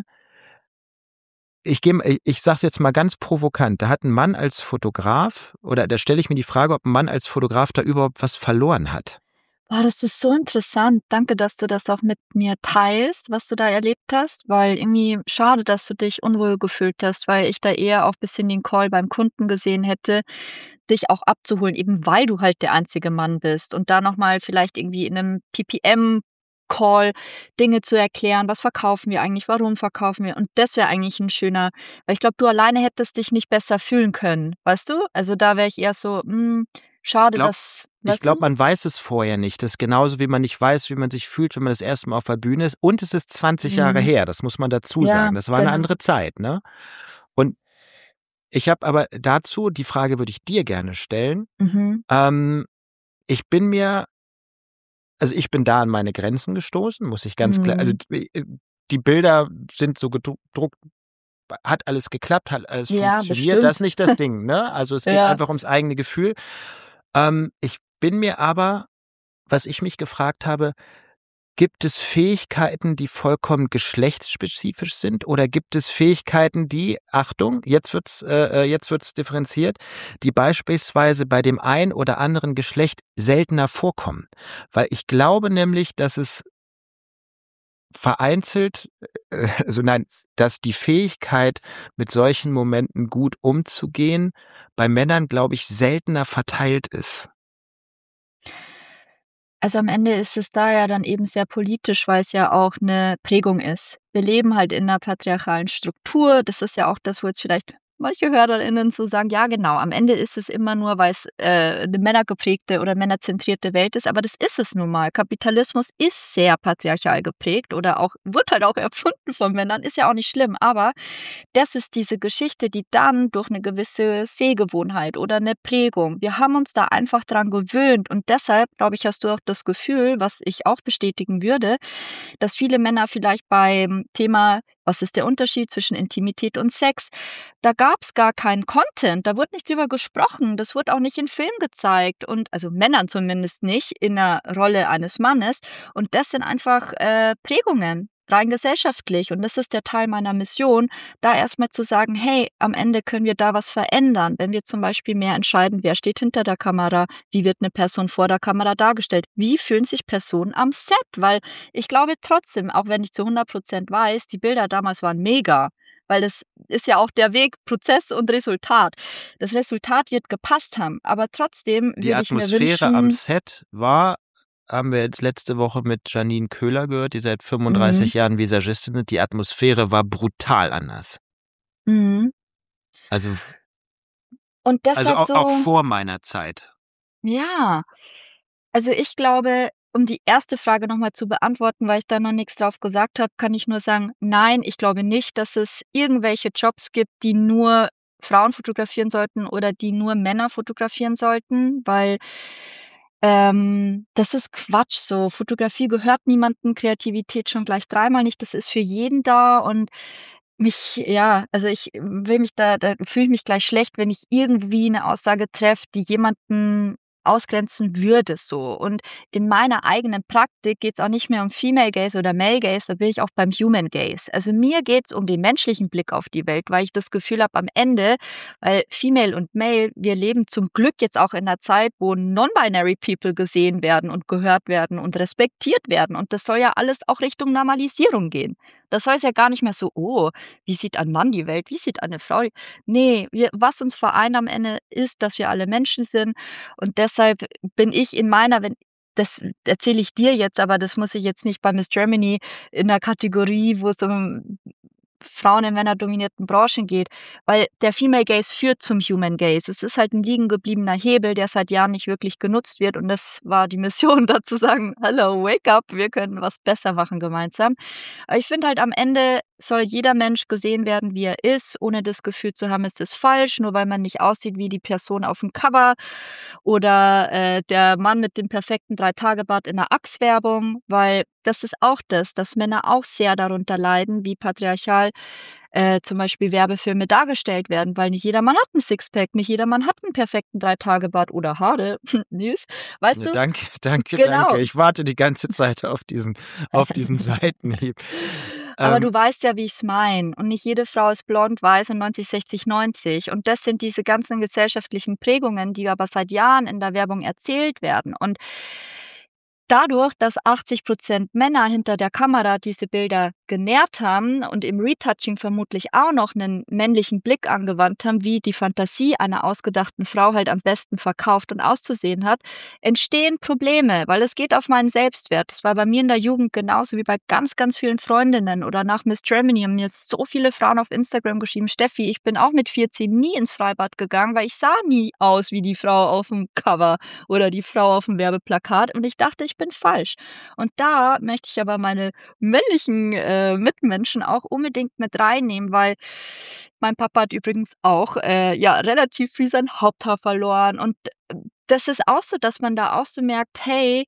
ich sage es jetzt mal ganz provokant, da hat ein Mann als Fotograf, oder da stelle ich mir die Frage, ob ein Mann als Fotograf da überhaupt was verloren hat. Oh, das ist so interessant. Danke, dass du das auch mit mir teilst, was du da erlebt hast, weil irgendwie schade, dass du dich unwohl gefühlt hast, weil ich da eher auch ein bisschen den Call beim Kunden gesehen hätte, dich auch abzuholen, eben weil du halt der einzige Mann bist und da noch mal vielleicht irgendwie in 'nem PPM-Call Dinge zu erklären: „Was verkaufen wir eigentlich? Warum verkaufen wir?“ Und das wäre eigentlich 'n schöner, weil ich glaube, du alleine hättest dich nicht besser fühlen können, weißt du? Also, da wäre ich eher so: schade, dass“, ich glaube, man weiß es vorher nicht. Das ist genauso, wie man nicht weiß, wie man sich fühlt, wenn man das erste Mal auf der Bühne ist. Und es ist 20 Jahre her, das muss man dazu sagen. Das war eine andere Zeit, ne? Und ich habe aber dazu, die Frage würde ich dir gerne stellen. Ich bin da an meine Grenzen gestoßen, muss ich ganz klar, also die Bilder sind so gedruckt, hat alles geklappt, hat alles funktioniert, bestimmt. Das ist nicht das Ding, ne? Also es geht einfach ums eigene Gefühl. Ich bin mir aber, was ich mich gefragt habe, gibt es Fähigkeiten, die vollkommen geschlechtsspezifisch sind, oder gibt es Fähigkeiten, die, Achtung, jetzt wird's differenziert, die beispielsweise bei dem ein oder anderen Geschlecht seltener vorkommen? Weil ich glaube nämlich, dass es vereinzelt, dass die Fähigkeit, mit solchen Momenten gut umzugehen, bei Männern, glaube ich, seltener verteilt ist. Also, am Ende ist es da ja dann eben sehr politisch, weil es ja auch 'ne Prägung ist. Wir leben halt in 'ner patriarchalen Struktur. Das ist ja auch das, wo jetzt vielleicht manche HörerInnen so sagen: „Ja, genau, am Ende ist es immer nur, weil's 'ne männergeprägte oder männerzentrierte Welt ist“, aber das ist es nun mal. Kapitalismus ist sehr patriarchal geprägt oder auch wird halt auch erfunden von Männern, ist ja auch nicht schlimm, aber das ist diese Geschichte, die dann durch 'ne gewisse Sehgewohnheit oder 'ne Prägung, wir haben uns da einfach dran gewöhnt und deshalb, glaube ich, hast du auch das Gefühl, was ich auch bestätigen würde, dass viele Männer vielleicht beim Thema: „Was ist der Unterschied zwischen Intimität und Sex?“ Da gab's gar keinen Content, da wurde nicht drüber gesprochen, das wurde auch nicht in Filmen gezeigt und also Männern zumindest nicht in der Rolle eines Mannes und das sind einfach, Prägungen, rein gesellschaftlich und das ist der Teil meiner Mission, da erst mal zu sagen: „Hey, am Ende können wir da was verändern“, wenn wir zum Beispiel mehr entscheiden, wer steht hinter der Kamera, wie wird 'ne Person vor der Kamera dargestellt, wie fühlen sich Personen am Set? Weil ich glaube trotzdem, auch wenn ich zu 100% weiß, die Bilder damals waren mega, weil das ist ja auch der Weg, Prozess und Resultat. Das Resultat wird gepasst haben, aber trotzdem würde ich mir wünschen. Die Atmosphäre am Set war, haben wir jetzt letzte Woche mit Janine Köhler gehört, die seit 35 Jahren Visagistin ist, die Atmosphäre war brutal anders. Also und deshalb auch vor meiner Zeit. Ja, also ich glaube, um die erste Frage nochmal zu beantworten, weil ich da noch nichts drauf gesagt habe, kann ich nur sagen, nein, ich glaube nicht, dass es irgendwelche Jobs gibt, die nur Frauen fotografieren sollten oder die nur Männer fotografieren sollten, weil das ist Quatsch so. Fotografie gehört niemandem, Kreativität schon gleich dreimal nicht. Das ist für jeden da und also ich will mich da fühle ich mich gleich schlecht, wenn ich irgendwie 'ne Aussage treffe, die jemanden ausgrenzen würde so. Und in meiner eigenen Praktik geht's auch nicht mehr um Female Gaze oder Male Gaze, da bin ich auch beim Human Gaze. Also, mir geht's um den menschlichen Blick auf die Welt, weil ich das Gefühl habe, am Ende weil Female und Male, wir leben zum Glück jetzt auch in 'ner Zeit, wo non-binary People gesehen werden und gehört werden und respektiert werden. Und das soll ja alles auch Richtung Normalisierung gehen. Das soll es ja gar nicht mehr so: „Oh, wie sieht ein Mann die Welt? Wie sieht eine Frau die“? Ne, wir was uns vereint am Ende ist, dass wir alle Menschen sind und deshalb bin ich in meiner wenn das erzähle ich dir jetzt, aber das muss ich jetzt nicht bei Miss Germany in der Kategorie, wo es um Frauen in männerdominierten Branchen geht, weil der Female Gaze führt zum Human Gaze. Es ist halt 'n liegen gebliebener Hebel, der seit Jahren nicht wirklich genutzt wird und das war die Mission, da zu sagen: „Hallo, wake up, wir können was besser machen gemeinsam.“ Aber ich finde halt, am Ende soll jeder Mensch gesehen werden, wie er ist, ohne das Gefühl zu haben, es ist falsch, nur weil man nicht aussieht wie die Person aufm Cover oder, der Mann mit dem perfekten Drei-Tage-Bart in 'ner Axe-Werbung, weil das ist auch das, dass Männer auch sehr darunter leiden, wie patriarchal, zum Beispiel Werbefilme dargestellt werden, weil nicht jeder Mann hat 'n Sixpack, nicht jeder Mann hat 'n perfekten Drei-Tage-Bart oder Haare, Nüs, weißt Ja, du? danke, danke, danke. Genau. Ich warte die ganze Zeit auf diesen Seitenhieb. Aber Ähm, du weißt ja, wie ich's meine. Und nicht jede Frau ist blond, weiß und 90, 60, 90. Und das sind diese ganzen gesellschaftlichen Prägungen, die aber seit Jahren in der Werbung erzählt werden. Und dadurch, dass 80% Männer hinter der Kamera diese Bilder genährt haben und im Retouching vermutlich auch noch 'nen männlichen Blick angewandt haben, wie die Fantasie einer ausgedachten Frau halt am besten verkauft und auszusehen hat, entstehen Probleme, weil es geht auf meinen Selbstwert. Das war bei mir in der Jugend genauso wie bei ganz, ganz vielen Freundinnen oder nach Miss Germany haben mir jetzt so viele Frauen auf Instagram geschrieben: „Steffi, ich bin auch mit 14 nie ins Freibad gegangen, weil ich sah nie aus wie die Frau aufm Cover oder die Frau aufm Werbeplakat und ich dachte, ich bin falsch.“ Und da möchte ich aber meine männlichen, Mitmenschen auch unbedingt mit reinnehmen, weil mein Papa hat übrigens auch, ja, relativ früh sein Haupthaar verloren und das ist auch so, dass man da auch so merkt: „Hey,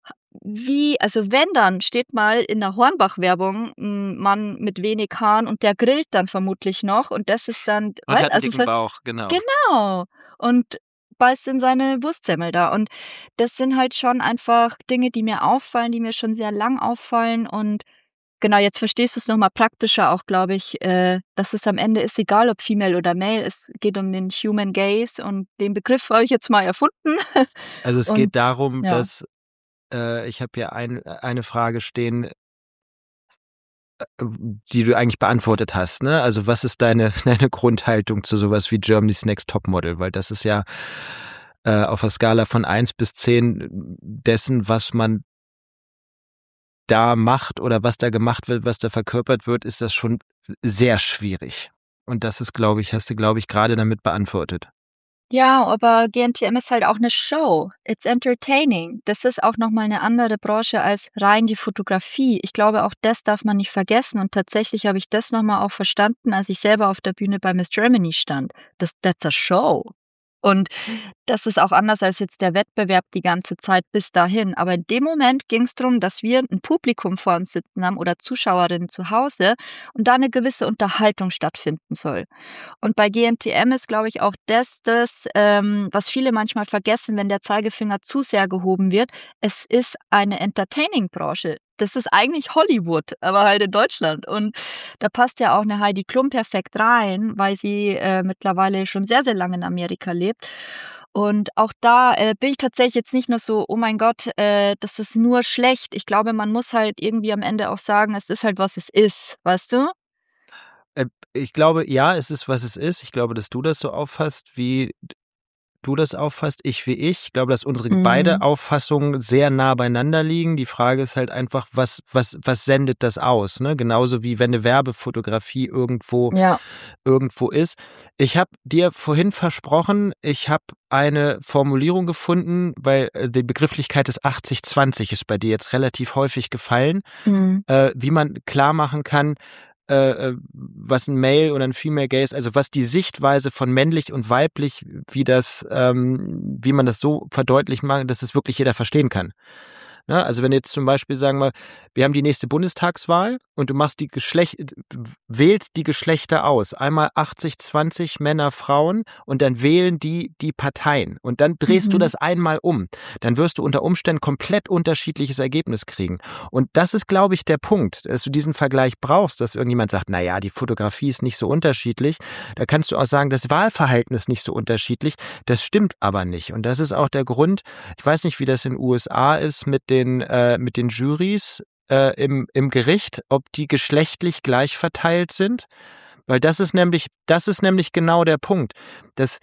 wie also, wenn, dann steht mal in 'ner Hornbach-Werbung 'n Mann mit wenig Haaren und der grillt dann vermutlich noch und das ist dann und weißt hat 'n also, dicken ver Bauch, genau. genau. Und beißt in seine Wurstsemmel da. Und das sind halt schon einfach Dinge, die mir auffallen, die mir schon sehr lang auffallen. Und genau, jetzt verstehst du's noch mal praktischer auch, glaube ich, dass es am Ende ist egal, ob Female oder Male, es geht um den Human Gaze und den Begriff habe ich jetzt mal erfunden. Also, es Und geht darum, ja. dass ich habe hier eine Frage stehen, die du eigentlich beantwortet hast, ne? Also, was ist deine deine Grundhaltung zu so was wie Germany's Next Topmodel? Weil das ist ja, auf 'ner Skala von 1 bis 10 dessen, was man da macht oder was da gemacht wird, was da verkörpert wird, ist das schon sehr schwierig. Und das ist, glaube ich hast du, glaube ich, grade damit beantwortet. Ja, aber GNTM ist halt auch 'ne Show. It's entertaining. Das ist auch noch mal 'ne andere Branche als rein die Fotografie. Ich glaube, auch das darf man nicht vergessen und tatsächlich habe ich das noch mal auch verstanden, als ich selber auf der Bühne bei Miss Germany stand. That's a show. Und das ist auch anders als jetzt der Wettbewerb die ganze Zeit bis dahin. Aber in dem Moment ging's drum, dass wir 'n Publikum vor uns sitzen haben oder Zuschauerinnen zu Hause und da 'ne gewisse Unterhaltung stattfinden soll. Und bei GNTM ist, glaube ich, auch das, was viele manchmal vergessen, wenn der Zeigefinger zu sehr gehoben wird. Es ist eine Entertaining-Branche. Das ist eigentlich Hollywood, aber halt in Deutschland. Und da passt ja auch 'ne Heidi Klum perfekt rein, weil sie, mittlerweile schon sehr, sehr lange in Amerika lebt. Und auch da, bin ich tatsächlich jetzt nicht nur so: „Oh mein Gott, das ist nur schlecht.“ Ich glaube, man muss halt irgendwie am Ende auch sagen, es ist halt, was es ist, weißt du? Ich glaube, ja, es ist, was es ist. Ich glaube, dass du das so auffasst, wie du das auffasst, ich wie ich. Ich glaube, dass unsere beide Auffassungen sehr nah beieinander liegen. Die Frage ist halt einfach, was sendet das aus? Ne? Genauso wie wenn eine Werbefotografie irgendwo ist. Ich habe dir vorhin versprochen, ich habe eine Formulierung gefunden, weil die Begrifflichkeit des 80-20 ist bei dir jetzt relativ häufig gefallen, wie man klar machen kann, was ein Male oder ein Female Gaze, also was die Sichtweise von männlich und weiblich, wie man das so verdeutlicht macht, dass es wirklich jeder verstehen kann. Ne? Also wenn jetzt zum Beispiel, sagen wir, wir haben die nächste Bundestagswahl und du wählst die Geschlechter aus. Einmal 80-20 Männer, Frauen und dann wählen die Parteien. Und dann drehst du das einmal um. Dann wirst du unter Umständen komplett unterschiedliches Ergebnis kriegen. Und das ist, glaube ich, der Punkt, dass du diesen Vergleich brauchst, dass irgendjemand sagt, naja, die Fotografie ist nicht so unterschiedlich. Da kannst du auch sagen, das Wahlverhalten ist nicht so unterschiedlich. Das stimmt aber nicht. Und das ist auch der Grund, ich weiß nicht, wie das in den USA ist mit den Jurys im Gericht, ob die geschlechtlich gleich verteilt sind, weil das ist nämlich genau der Punkt, dass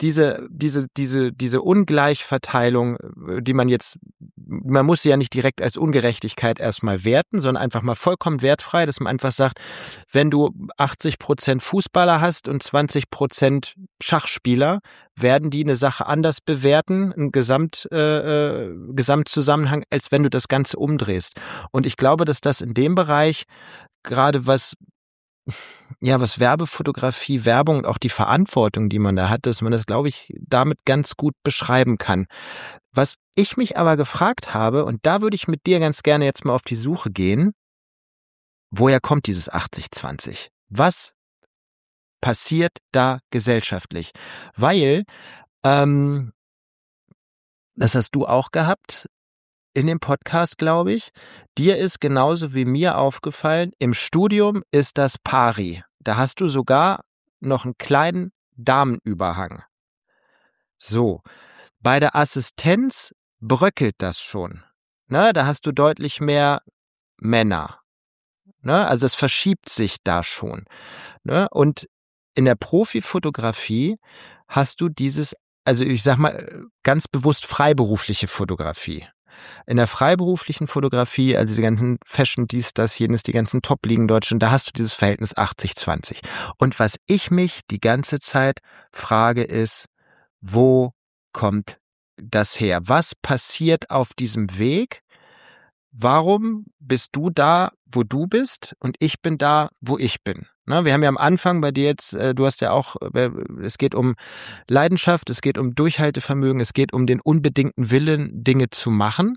diese Ungleichverteilung, man muss sie ja nicht direkt als Ungerechtigkeit erstmal werten, sondern einfach mal vollkommen wertfrei, dass man einfach sagt, wenn du 80% Fußballer hast und 20% Schachspieler, werden die eine Sache anders bewerten, im Gesamtzusammenhang, als wenn du das Ganze umdrehst. Und ich glaube, dass das in dem Bereich, gerade was Werbefotografie, Werbung und auch die Verantwortung, die man da hat, dass man das, glaube ich, damit ganz gut beschreiben kann. Was ich mich aber gefragt habe, und da würde ich mit dir ganz gerne jetzt mal auf die Suche gehen, woher kommt dieses 80-20? Was passiert da gesellschaftlich? Weil, das hast du auch gehabt in dem Podcast, glaube ich. Dir ist genauso wie mir aufgefallen, im Studium ist das pari. Da hast du sogar noch einen kleinen Damenüberhang. So, bei der Assistenz bröckelt das schon. Ne, da hast du deutlich mehr Männer. Ne, also es verschiebt sich da schon. Ne, und in der Profifotografie hast du also ich sag mal ganz bewusst freiberufliche Fotografie. In der freiberuflichen Fotografie, also die ganzen Fashion, dies, das, jenes, die ganzen Top-Ligen Deutschland, da hast du dieses Verhältnis 80-20. Und was ich mich die ganze Zeit frage ist, wo kommt das her? Was passiert auf diesem Weg? Warum bist du da, wo du bist und ich bin da, wo ich bin? Ne, wir haben ja am Anfang bei dir jetzt, du hast ja auch, es geht um Leidenschaft, es geht um Durchhaltevermögen, es geht um den unbedingten Willen, Dinge zu machen.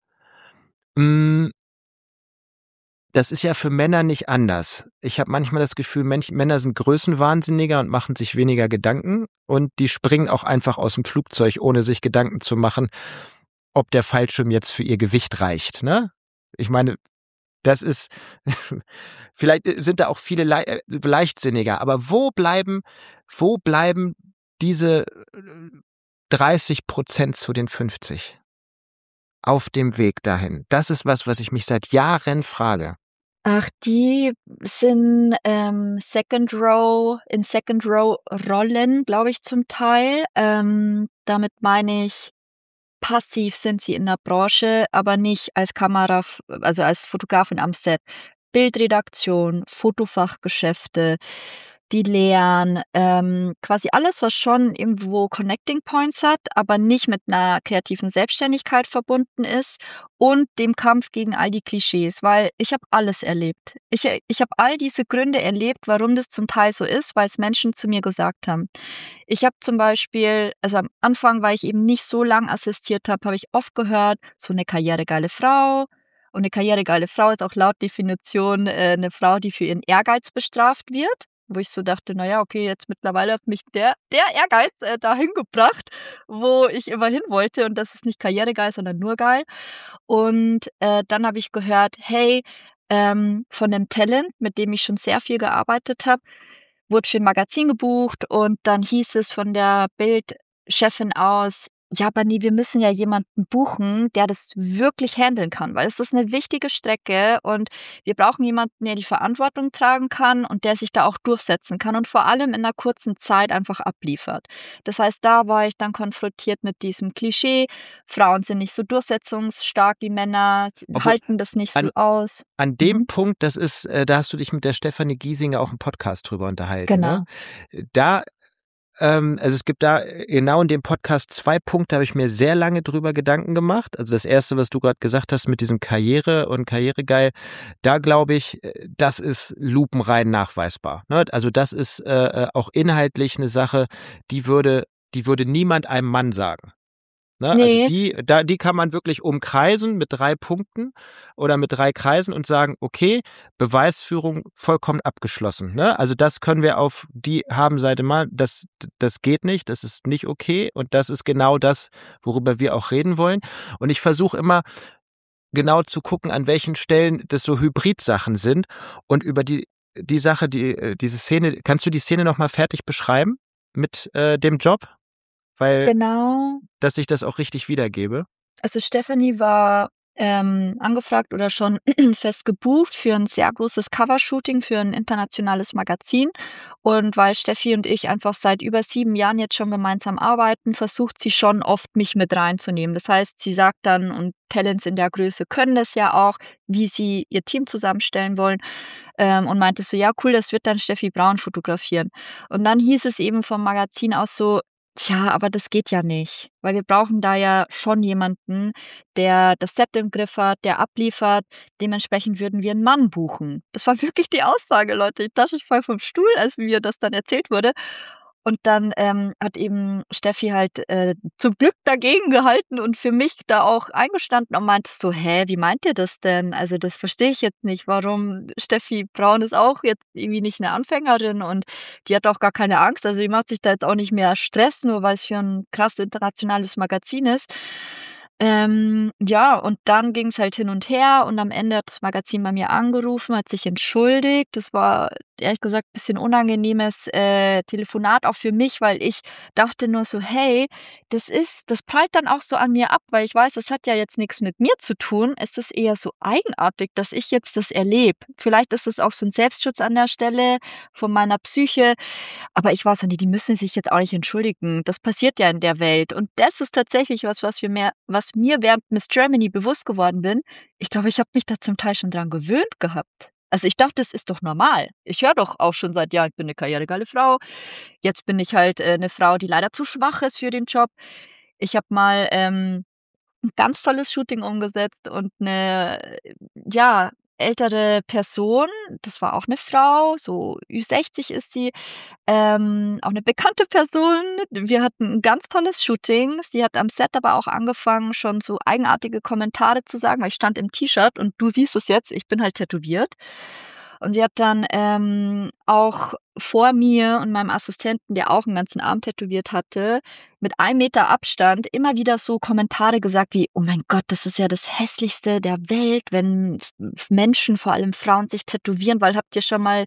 Das ist ja für Männer nicht anders. Ich habe manchmal das Gefühl, Männer sind größenwahnsinniger und machen sich weniger Gedanken und die springen auch einfach aus dem Flugzeug, ohne sich Gedanken zu machen, ob der Fallschirm jetzt für ihr Gewicht reicht. Ne? Ich meine, das ist, vielleicht sind da auch viele leichtsinniger, aber wo bleiben diese 30% zu den 50? Auf dem Weg dahin. Das ist was ich mich seit Jahren frage. Ach, die sind, Second Row Rollen, glaube ich, zum Teil. Damit meine ich, passiv sind sie in der Branche, aber nicht als also als Fotografin am Set. Bildredaktion, Fotofachgeschäfte, die Lehren, quasi alles, was schon irgendwo Connecting Points hat, aber nicht mit einer kreativen Selbstständigkeit verbunden ist und dem Kampf gegen all die Klischees, weil ich habe alles erlebt. Ich habe all diese Gründe erlebt, warum das zum Teil so ist, weil es Menschen zu mir gesagt haben. Ich habe zum Beispiel, also am Anfang, weil ich eben nicht so lang assistiert habe ich oft gehört, so eine karrieregeile Frau. Und eine karrieregeile Frau ist auch laut Definition 'ne Frau, die für ihren Ehrgeiz bestraft wird, wo ich so dachte: „Na ja, okay, jetzt mittlerweile hat mich der Ehrgeiz, dahin gebracht, wo ich immer hin wollte und das ist nicht karrieregeil, sondern nur geil.“ Und, dann habe ich gehört: „Hey, von 'nem Talent, mit dem ich schon sehr viel gearbeitet habe, wurde für 'n Magazin gebucht und dann hieß es von der Bild-Chefin aus: ja, aber ne, wir müssen ja jemanden buchen, der das wirklich handeln kann, weil es ist 'ne wichtige Strecke und wir brauchen jemanden, der die Verantwortung tragen kann und der sich da auch durchsetzen kann und vor allem in 'ner kurzen Zeit einfach abliefert. Das heißt, da war ich dann konfrontiert mit diesem Klischee, Frauen sind nicht so durchsetzungsstark wie Männer, Obwohl halten das nicht an so aus. an dem Mhm, Punkt, das ist da hast du dich mit der Stefanie Giesinger auch im Podcast drüber unterhalten, ne? genau. Da also es gibt da genau in dem Podcast 2 Punkte, habe ich mir sehr lange drüber Gedanken gemacht. Also das erste, was du gerade gesagt hast mit diesem Karriere und Karrieregeil, da glaube ich, das ist lupenrein nachweisbar, ne? Also das ist auch inhaltlich eine Sache, die würde niemand einem Mann sagen. Ne? Also Ne, die kann man wirklich umkreisen mit 3 Punkten oder mit 3 Kreisen und sagen, okay, Beweisführung vollkommen abgeschlossen. Ne? Also das können wir auf die Habenseite mal, das geht nicht, das ist nicht okay und das ist genau das, worüber wir auch reden wollen. Und ich versuche immer genau zu gucken, an welchen Stellen das so Hybrid-Sachen sind und über die Sache, diese Szene, kannst du die Szene nochmal fertig beschreiben mit dem Job? Weil genau. dass ich das auch richtig wiedergebe. Also, Stefanie war, angefragt oder schon fest gebucht für 'n sehr großes Covershooting für 'n internationales Magazin. Und weil Steffi und ich einfach seit über 7 Jahren jetzt schon gemeinsam arbeiten, versucht sie schon oft, mich mit reinzunehmen. Das heißt, sie sagt dann und Talents in der Größe können das ja auch, wie sie ihr Team zusammenstellen wollen, und meinte so: „Ja, cool, das wird dann Steffi Braun fotografieren.“ Und dann hieß es eben vom Magazin aus so: Tja, aber das geht ja nicht, weil wir brauchen da ja schon jemanden, der das Set im Griff hat, der abliefert. Dementsprechend würden wir 'n Mann buchen. Das war wirklich die Aussage, Leute. Ich fall vom Stuhl, als mir das dann erzählt wurde. Und dann, hat eben Steffi halt, zum Glück dagegen gehalten und für mich da auch eingestanden und meinte so: „Hä, wie meint ihr das denn? Also, das verstehe ich jetzt nicht. Warum Steffi Braun ist auch jetzt irgendwie nicht 'ne Anfängerin und die hat auch gar keine Angst. Also, die macht sich da jetzt auch nicht mehr Stress, nur weil's für 'n krass internationales Magazin ist.“ Ja, und dann ging's halt hin und her und am Ende hat das Magazin bei mir angerufen, hat sich entschuldigt. Das war ehrlich gesagt bisschen unangenehmes, Telefonat auch für mich, weil ich dachte nur so: „Hey, das prallt dann auch so an mir ab, weil ich weiß, das hat ja jetzt nix mit mir zu tun. Es ist eher so eigenartig, dass ich jetzt das erlebe. Vielleicht ist es auch so 'n Selbstschutz an der Stelle von meiner Psyche, aber ich war so: „Ne, die müssen sich jetzt auch nicht entschuldigen. Das passiert ja in der Welt.“ Und das ist tatsächlich was mir während Miss Germany bewusst geworden bin. Ich glaube, ich habe mich da zum Teil schon dran gewöhnt gehabt. Also, ich dachte, es ist doch normal. Ich höre doch auch schon seit Jahren, ich bin 'ne karrieregeile Frau. Jetzt bin ich halt, 'ne Frau, die leider zu schwach ist für den Job. Ich habe mal, 'n ganz tolles Shooting umgesetzt und 'ne, ja, ältere Person, das war auch 'ne Frau, so Ü60 ist sie, auch 'ne bekannte Person. Wir hatten 'n ganz tolles Shooting. Sie hat am Set aber auch angefangen, schon so eigenartige Kommentare zu sagen, weil ich stand im T-Shirt und du siehst es jetzt, ich bin halt tätowiert. Und sie hat dann, auch vor mir und meinem Assistenten, der auch 'n ganzen Arm tätowiert hatte, mit 1 Meter Abstand immer wieder so Kommentare gesagt wie: „Oh mein Gott, das ist ja das Hässlichste der Welt, wenn Menschen, vor allem Frauen, sich tätowieren, weil habt ihr schon mal,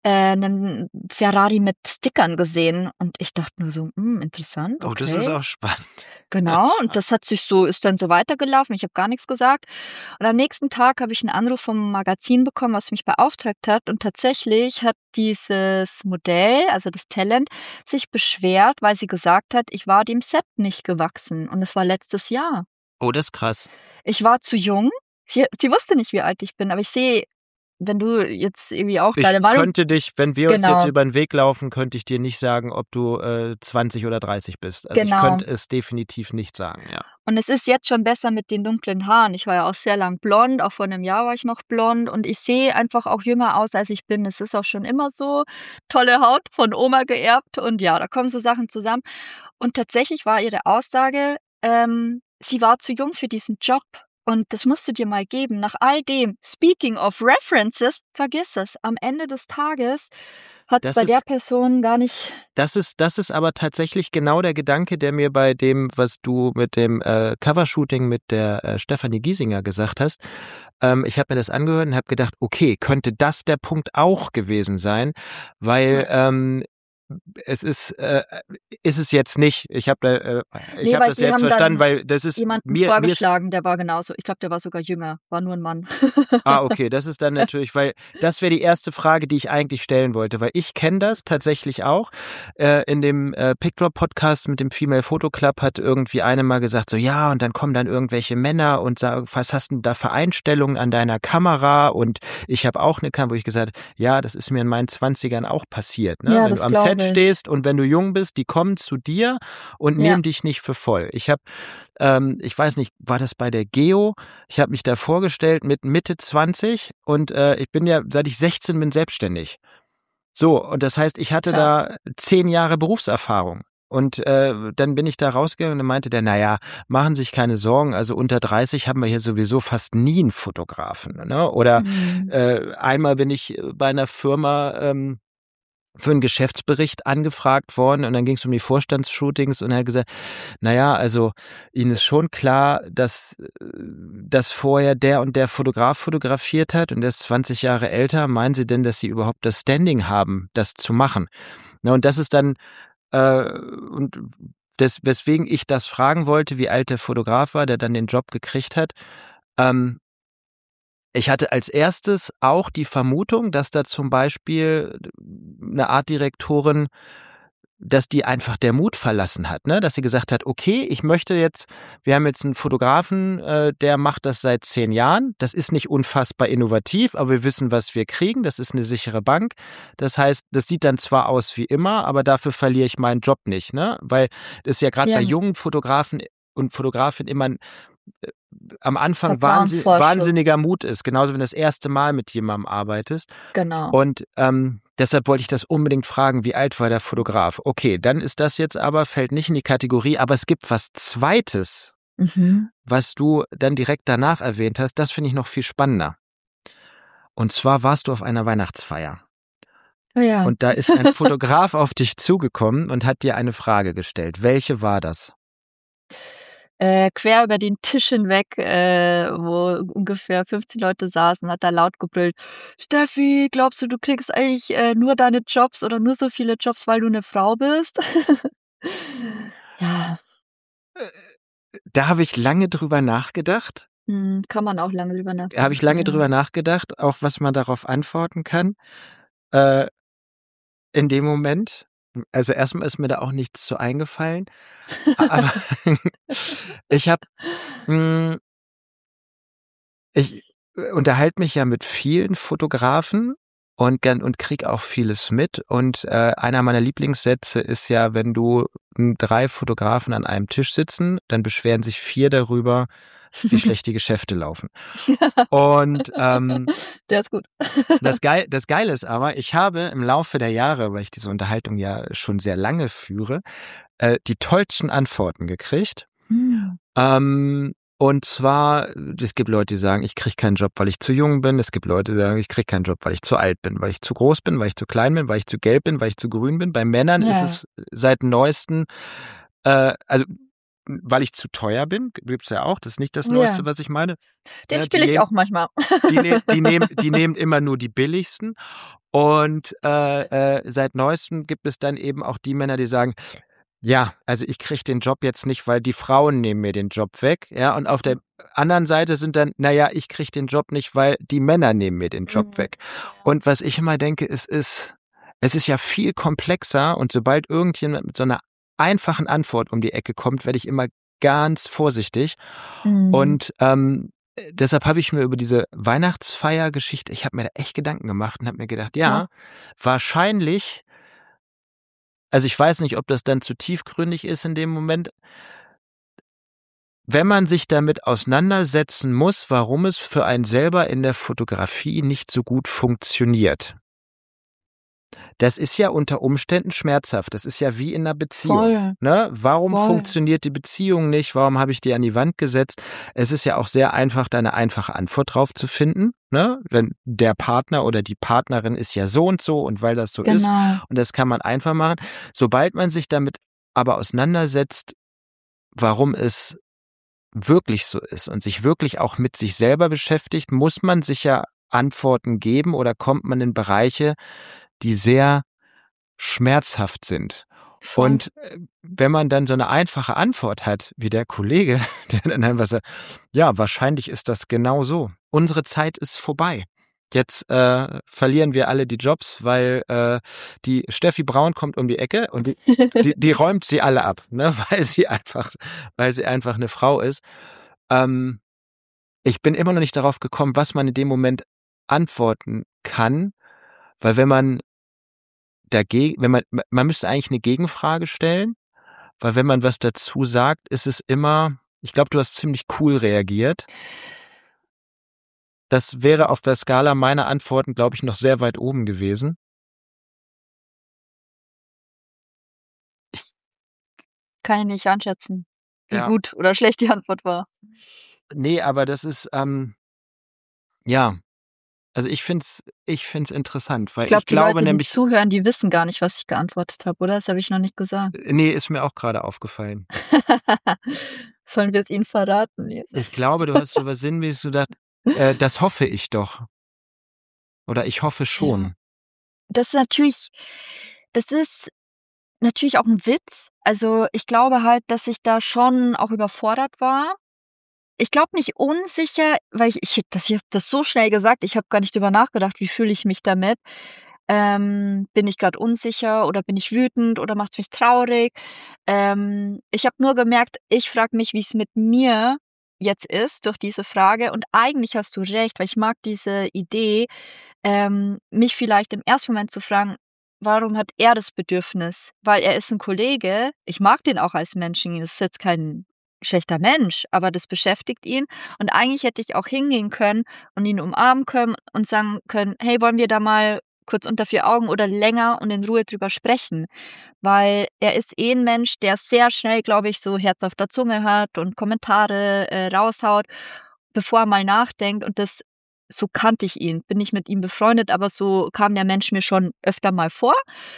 'nen Ferrari mit Stickern gesehen?“ Und ich dachte nur so: interessant, Oh, das ist okay.“ auch spannend. Genau, und das hat sich so ist dann so weitergelaufen. Ich habe gar nix gesagt. Und am nächsten Tag habe ich 'n Anruf vom Magazin bekommen, was mich beauftragt hat. Und tatsächlich hat dieses Modell, also das Talent, sich beschwert, weil sie gesagt hat, ich war dem Set nicht gewachsen. Und es war letztes Jahr. Oh, das ist krass. Ich war zu jung. Sie wusste nicht, wie alt ich bin, aber ich sehe, wenn du jetzt irgendwie auch Ich deine Meinung könnte dich, wenn wir uns jetzt genau, über 'n Weg laufen, könnte ich dir nicht sagen, ob du 20 oder 30 bist. Also, ich genau. könnte es definitiv nicht sagen, ja. Und es ist jetzt schon besser mit den dunklen Haaren. Ich war ja auch sehr lang blond, auch vor 'nem Jahr war ich noch blond und ich sehe einfach auch jünger aus, als ich bin. Es ist auch schon immer so. Tolle Haut von Oma geerbt und ja, da kommen so Sachen zusammen. Und tatsächlich war ihre Aussage, sie war zu jung für diesen Job. Und das musst du dir mal geben. Nach all dem, speaking of references, vergiss es. Am Ende des Tages hat's Das bei der ist Person gar nicht das ist aber tatsächlich genau der Gedanke, der mir bei dem, was du mit dem Covershooting mit der Stefanie Giesinger gesagt hast. Ich habe mir das angehört und habe gedacht, okay, könnte das der Punkt auch gewesen sein? Weil es ist es jetzt nicht. Ich habe Nee, weil das die jetzt haben verstanden, dann weil das ist jemanden mir ist vorgeschlagen, der war genauso. Ich glaube, der war sogar jünger, war nur ein Mann. okay, das ist dann natürlich, weil das wäre die erste Frage, die ich eigentlich stellen wollte, weil ich kenne das tatsächlich auch. In dem PicDrop-Podcast mit dem Female Photo Club hat irgendwie eine mal gesagt, so ja, und dann kommen dann irgendwelche Männer und sagen, was hast du da für Einstellungen an deiner Kamera? Und ich habe auch eine Kamera, wo ich gesagt habe, ja, das ist mir in meinen 20ern auch passiert. Ne? Ja, Wenn du das am Set glaube ich. stehst und wenn du jung bist, die kommen zu dir und Ja. nehmen dich nicht für voll. Ich weiß nicht, war das bei der Geo? Ich habe mich da vorgestellt mit Mitte 20 und ich bin ja, seit ich 16 bin, selbstständig. So, und das heißt, ich hatte Krass. da 10 Jahre Berufserfahrung. Und dann bin ich da rausgegangen und dann meinte der, naja, machen Sie sich keine Sorgen, also unter 30 haben wir hier sowieso fast nie einen Fotografen. Ne? Oder einmal bin ich bei einer Firma für einen Geschäftsbericht angefragt worden und dann ging es um die Vorstandsshootings und er hat gesagt, naja, also Ihnen ist schon klar, dass vorher der und der Fotograf fotografiert hat und der ist 20 Jahre älter. Meinen Sie denn, dass Sie überhaupt das Standing haben, das zu machen? Na, und das ist dann, und weswegen ich das fragen wollte, wie alt der Fotograf war, der dann den Job gekriegt hat. Ich hatte als erstes auch die Vermutung, dass da zum Beispiel eine Artdirektorin, dass die einfach der Mut verlassen hat, ne? Dass sie gesagt hat, okay, wir haben jetzt einen Fotografen, der macht das seit 10 Jahren. Das ist nicht unfassbar innovativ, aber wir wissen, was wir kriegen. Das ist eine sichere Bank. Das heißt, das sieht dann zwar aus wie immer, aber dafür verliere ich meinen Job nicht, ne? Weil das ist ja gerade bei jungen Fotografen und Fotografinnen immer am Anfang wahnsinniger Mut ist, genauso wenn du das erste Mal mit jemandem arbeitest. Genau. Und deshalb wollte ich das unbedingt fragen, wie alt war der Fotograf? Okay, dann ist das jetzt aber, fällt nicht in die Kategorie, aber es gibt was Zweites, was du dann direkt danach erwähnt hast, das finde ich noch viel spannender. Und zwar warst du auf einer Weihnachtsfeier. Oh ja. Und da ist ein Fotograf auf dich zugekommen und hat dir eine Frage gestellt. Welche war das? Quer über den Tisch hinweg, wo ungefähr 15 Leute saßen, hat er laut gebrüllt: „Steffi, glaubst du, du kriegst eigentlich, nur deine Jobs oder nur so viele Jobs, weil du 'ne Frau bist?“ Ja, Da habe ich lange drüber nachgedacht. kann man auch lange drüber Habe ich nachdenken, lange ja. drüber nachgedacht, auch was man darauf antworten kann. Äh, in dem Moment, also erstmal ist mir da auch nichts zu eingefallen, aber ich habe, ich unterhalte mich ja mit vielen Fotografen und krieg auch vieles mit und einer meiner Lieblingssätze ist ja, wenn 3 Fotografen an einem Tisch sitzen, dann beschweren sich 4 darüber, wie schlecht die Geschäfte laufen. Und Der ist gut. das Geile ist aber, ich habe im Laufe der Jahre, weil ich diese Unterhaltung ja schon sehr lange führe, die tollsten Antworten gekriegt. Und zwar, es gibt Leute, die sagen, ich kriege keinen Job, weil ich zu jung bin. Es gibt Leute, die sagen, ich kriege keinen Job, weil ich zu alt bin, weil ich zu groß bin, weil ich zu klein bin, weil ich zu gelb bin, weil ich zu grün bin. Bei Männern ist es seit neuestem, also weil ich zu teuer bin, gibt's ja auch. Das ist nicht das Neueste, was ich meine. Den spiele ich auch manchmal. Die nehmen immer nur die billigsten. Und seit neuestem gibt es dann eben auch die Männer, die sagen, ja, also ich kriege den Job jetzt nicht, weil die Frauen nehmen mir den Job weg. Ja, und auf der anderen Seite sind dann, naja, ich kriege den Job nicht, weil die Männer nehmen mir den Job weg. Und was ich immer denke, es ist ja viel komplexer und sobald irgendjemand mit so einer einfachen Antwort um die Ecke kommt, werde ich immer ganz vorsichtig. Und deshalb habe ich mir über diese Weihnachtsfeiergeschichte, ich habe mir da echt Gedanken gemacht und habe mir gedacht, ja, wahrscheinlich, also ich weiß nicht, ob das dann zu tiefgründig ist in dem Moment, wenn man sich damit auseinandersetzen muss, warum es für einen selber in der Fotografie nicht so gut funktioniert. Das ist ja unter Umständen schmerzhaft. Das ist ja wie in einer Beziehung. Voll. Ne? Warum Voll. funktioniert die Beziehung nicht? Warum habe ich die an die Wand gesetzt? Es ist ja auch sehr einfach, da eine einfache Antwort drauf zu finden. Ne? Wenn der Partner oder die Partnerin ist ja so und weil das so ist. Und das kann man einfach machen. Sobald man sich damit aber auseinandersetzt, warum es wirklich so ist und sich wirklich auch mit sich selber beschäftigt, muss man sich ja Antworten geben oder kommt man in Bereiche, die sehr schmerzhaft sind. Voll. Und wenn man dann so eine einfache Antwort hat, wie der Kollege, der dann einfach sagt, ja, wahrscheinlich ist das genau so. Unsere Zeit ist vorbei. Jetzt verlieren wir alle die Jobs, weil die Steffi Braun kommt um die Ecke und die räumt sie alle ab, ne, weil sie einfach eine Frau ist. Ich bin immer noch nicht darauf gekommen, was man in dem Moment antworten kann, weil wenn man man müsste eigentlich eine Gegenfrage stellen, weil wenn man was dazu sagt, ist es immer, ich glaube, du hast ziemlich cool reagiert. Das wäre auf der Skala meiner Antworten, glaube ich, noch sehr weit oben gewesen. Kann ich nicht einschätzen, wie Ja. gut oder schlecht die Antwort war. Nee, aber das ist, ja, also ich find's interessant, Ich weil glaube, ich die glaube Leute, die nämlich, zuhören, die wissen gar nicht, was ich geantwortet habe, oder? Das habe ich noch nicht gesagt. nee, ist mir auch gerade aufgefallen. Sollen wir es ihnen verraten jetzt? Ich glaube, du hast so was sinnmäßig gedacht, das hoffe ich doch. Oder ich hoffe Ja. schon. Das ist natürlich auch 'n Witz. Also, ich glaube halt, dass ich da schon auch überfordert war. Ich glaube nicht unsicher, weil ich habe das so schnell gesagt, ich habe gar nicht drüber nachgedacht, wie fühle ich mich damit. Bin ich grad unsicher oder bin ich wütend oder macht's mich traurig? Ich habe nur gemerkt, ich frage mich, wie's mit mir jetzt ist durch diese Frage und eigentlich hast du recht, weil ich mag diese Idee, mich vielleicht im ersten Moment zu fragen: „Warum hat er das Bedürfnis?“ Weil er ist 'n Kollege. Ich mag den auch als Menschen. Das ist jetzt kein schlechter Mensch, aber das beschäftigt ihn. Und eigentlich hätte ich auch hingehen können und ihn umarmen können und sagen können: „Hey, wollen wir da mal kurz unter 4 Augen oder länger und in Ruhe drüber sprechen?“ Weil er ist eh 'n Mensch, der sehr schnell, glaube ich, so Herz auf der Zunge hat und Kommentare, raushaut, bevor er mal nachdenkt. Und das so kannte ich ihn. Bin nicht mit ihm befreundet, aber so kam der Mensch mir schon öfter mal vor.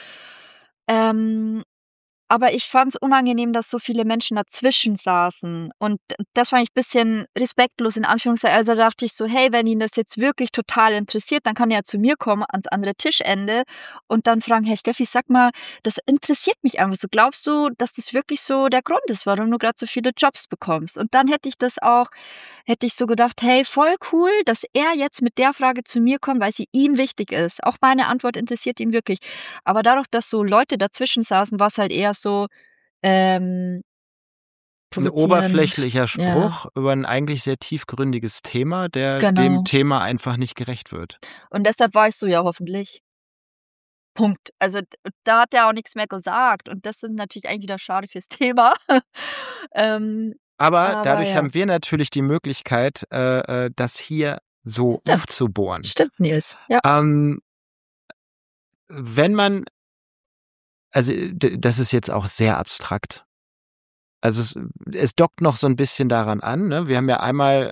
Ähm, aber ich fand's unangenehm, dass so viele Menschen dazwischen saßen und das fand ich bisschen respektlos in Anführungszeichen. Also, da dachte ich so: „Hey, wenn ihn das jetzt wirklich total interessiert, dann kann er ja zu mir kommen ans andere Tischende und dann fragen: ‚Hey Steffi, sag mal, das interessiert mich einfach so. Glaubst du, dass das wirklich so der Grund ist, warum du grad so viele Jobs bekommst?‘“ Und dann hätte ich so gedacht: „Hey, voll cool, dass er jetzt mit der Frage zu mir kommt, weil sie ihm wichtig ist. Auch meine Antwort interessiert ihn wirklich.“ Aber dadurch, dass so Leute dazwischen saßen, war's halt eher so, ähm, 'N provozierend. oberflächlicher Ja, Spruch über 'n eigentlich sehr tiefgründiges Thema, der dem genau. Thema einfach nicht gerecht wird. Und deshalb war ich so: „Ja, hoffentlich.“ Punkt. Also, da hat er auch nix mehr gesagt und das ist natürlich eigentlich wieder schade fürs Thema. Ähm, Aber aber dadurch ja. haben wir natürlich die Möglichkeit, das hier so Stimmt. aufzubohren. Stimmt, Nils. Ja. Ähm, wenn man also, das ist jetzt auch sehr abstrakt. Also, es dockt noch so 'n bisschen daran an, ne? Wir haben ja einmal,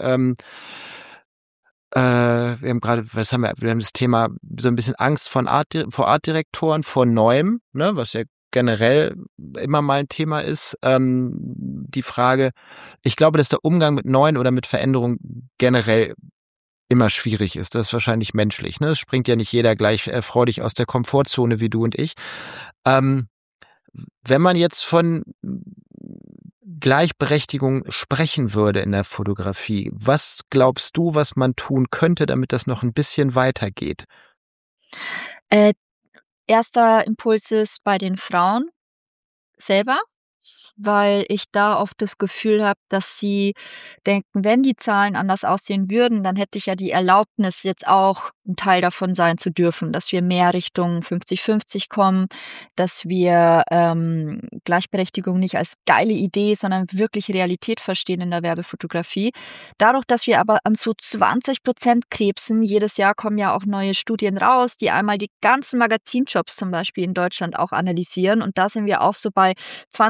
wir haben grade wir haben das Thema so 'n bisschen Angst vor Artdirektoren, vor Neuem, ne, was ja generell immer mal 'n Thema ist. Die Frage, ich glaube, dass der Umgang mit Neuen oder mit Veränderung generell immer schwierig ist. Das ist wahrscheinlich menschlich, ne? Es springt ja nicht jeder gleich, freudig aus der Komfortzone wie du und ich. Ähm, wenn man jetzt von Gleichberechtigung sprechen würde in der Fotografie, was glaubst du, was man tun könnte, damit das noch 'n bisschen weitergeht? Äh, erster Impuls ist bei den Frauen selber, weil ich da oft das Gefühl habe, dass sie denken, wenn die Zahlen anders aussehen würden, dann hätte ich ja die Erlaubnis, jetzt auch 'n Teil davon sein zu dürfen, dass wir mehr Richtung 50-50 kommen, dass wir, Gleichberechtigung nicht als geile Idee, sondern wirklich Realität verstehen in der Werbefotografie. Dadurch, dass wir aber an so 20% krebsen, jedes Jahr kommen ja auch neue Studien raus, die einmal die ganzen Magazinjobs zum Beispiel in Deutschland auch analysieren und da sind wir auch so bei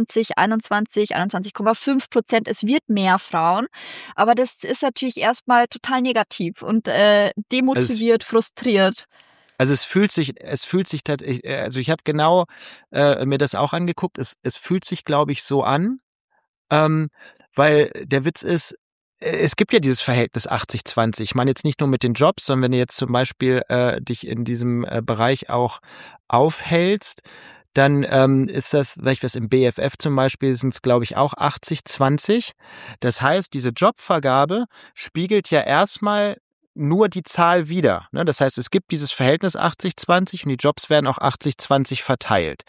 21,5%. Es wird mehr Frauen, aber das ist natürlich erst mal total negativ und, Es demotiviert, frustriert. Also, es fühlt sich also, ich habe genau, mir das auch angeguckt. Es fühlt sich, glaube ich, so an, ähm, weil der Witz ist, es gibt ja dieses Verhältnis 80-20. Ich meine jetzt nicht nur mit den Jobs, sondern wenn du jetzt zum Beispiel dich in diesem Bereich auch aufhältst, dann ist das, weil ich was im BFF zum Beispiel, sind es glaube ich auch 80-20. Das heißt, diese Jobvergabe spiegelt ja erstmal nur die Zahl wider. Ne? Das heißt, es gibt dieses Verhältnis 80-20 und die Jobs werden auch 80-20 verteilt.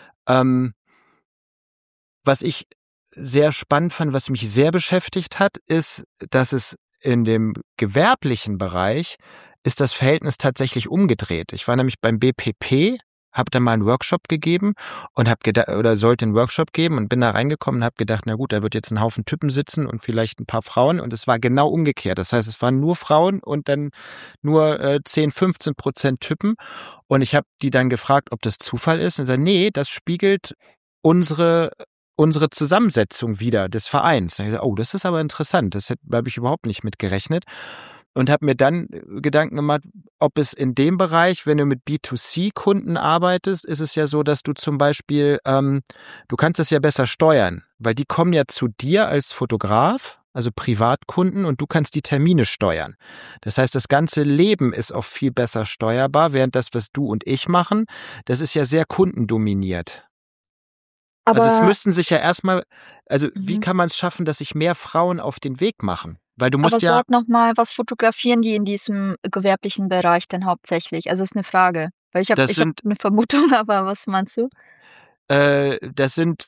Was ich sehr spannend fand, was mich sehr beschäftigt hat, ist, dass es in dem gewerblichen Bereich ist das Verhältnis tatsächlich umgedreht. Ich war nämlich beim BPP, habe da mal einen Workshop gegeben und habe gedacht, oder sollte einen Workshop geben und bin da reingekommen und habe gedacht, na gut, da wird jetzt ein Haufen Typen sitzen und vielleicht ein paar Frauen, und es war genau umgekehrt. Das heißt, es waren nur Frauen und dann nur 10-15% Typen, und ich habe die dann gefragt, ob das Zufall ist, und sie sagen, nee, das spiegelt unsere Zusammensetzung wieder des Vereins. Da habe ich gesagt, oh, das ist aber interessant, das habe ich überhaupt nicht mit gerechnet. Und habe mir dann Gedanken gemacht, ob es in dem Bereich, wenn du mit B2C-Kunden arbeitest, ist es ja so, dass du zum Beispiel, du kannst es ja besser steuern, weil die kommen ja zu dir als Fotograf, also Privatkunden, und du kannst die Termine steuern. Das heißt, das ganze Leben ist auch viel besser steuerbar, während das, was du und ich machen, das ist ja sehr kundendominiert. Also es müssten sich ja erstmal, also wie kann man es schaffen, dass sich mehr Frauen auf den Weg machen? Weil du musst Aber sag nochmal, was fotografieren die in diesem gewerblichen Bereich denn hauptsächlich? Also ist eine Frage. Weil ich hab eine Vermutung, aber was meinst du? Das sind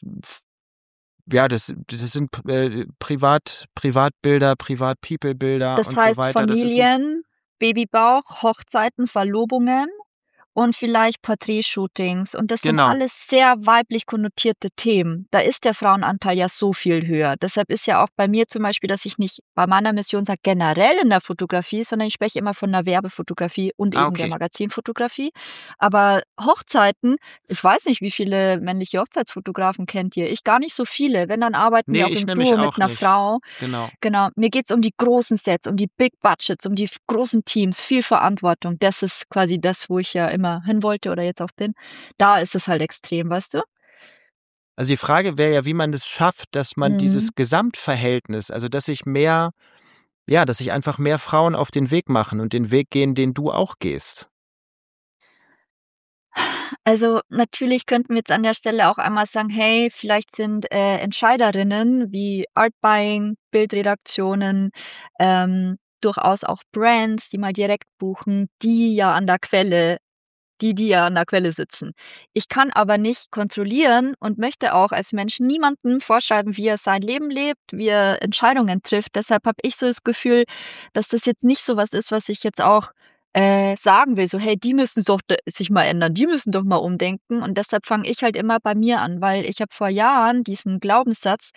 Privatbilder, Privat-People-Bilder und so weiter. Das heißt Familien, Babybauch, Hochzeiten, Verlobungen und vielleicht Porträtshootings. Und das sind alles sehr weiblich konnotierte Themen. Da ist der Frauenanteil ja so viel höher. Deshalb ist ja auch bei mir zum Beispiel, dass ich nicht bei meiner Mission sage, generell in der Fotografie, sondern ich spreche immer von der Werbefotografie und eben der Magazinfotografie. Aber Hochzeiten, ich weiß nicht, wie viele männliche Hochzeitsfotografen kennt ihr? Ich gar nicht so viele. Wenn, dann arbeiten wir auch im Duo mit einer Frau. Genau. Mir geht's um die großen Sets, um die Big Budgets, um die großen Teams, viel Verantwortung. Das ist quasi das, wo ich ja immer hin wollte oder jetzt auch bin. Da ist es halt extrem, weißt du? Also die Frage wäre ja, wie man es schafft, dass man dieses Gesamtverhältnis, also dass sich einfach mehr Frauen auf den Weg machen und den Weg gehen, den du auch gehst. Also natürlich könnten wir jetzt an der Stelle auch einmal sagen, hey, vielleicht sind Entscheiderinnen wie Art Buying, Bildredaktionen, durchaus auch Brands, die mal direkt buchen, die ja an der Quelle sitzen. Ich kann aber nicht kontrollieren und möchte auch als Mensch niemandem vorschreiben, wie er sein Leben lebt, wie er Entscheidungen trifft. Deshalb habe ich so das Gefühl, dass das jetzt nicht so was ist, was ich jetzt auch sagen will, so: „Hey, die müssen doch sich mal ändern, die müssen doch mal umdenken." Und deshalb fange ich halt immer bei mir an, weil ich habe vor Jahren diesen Glaubenssatz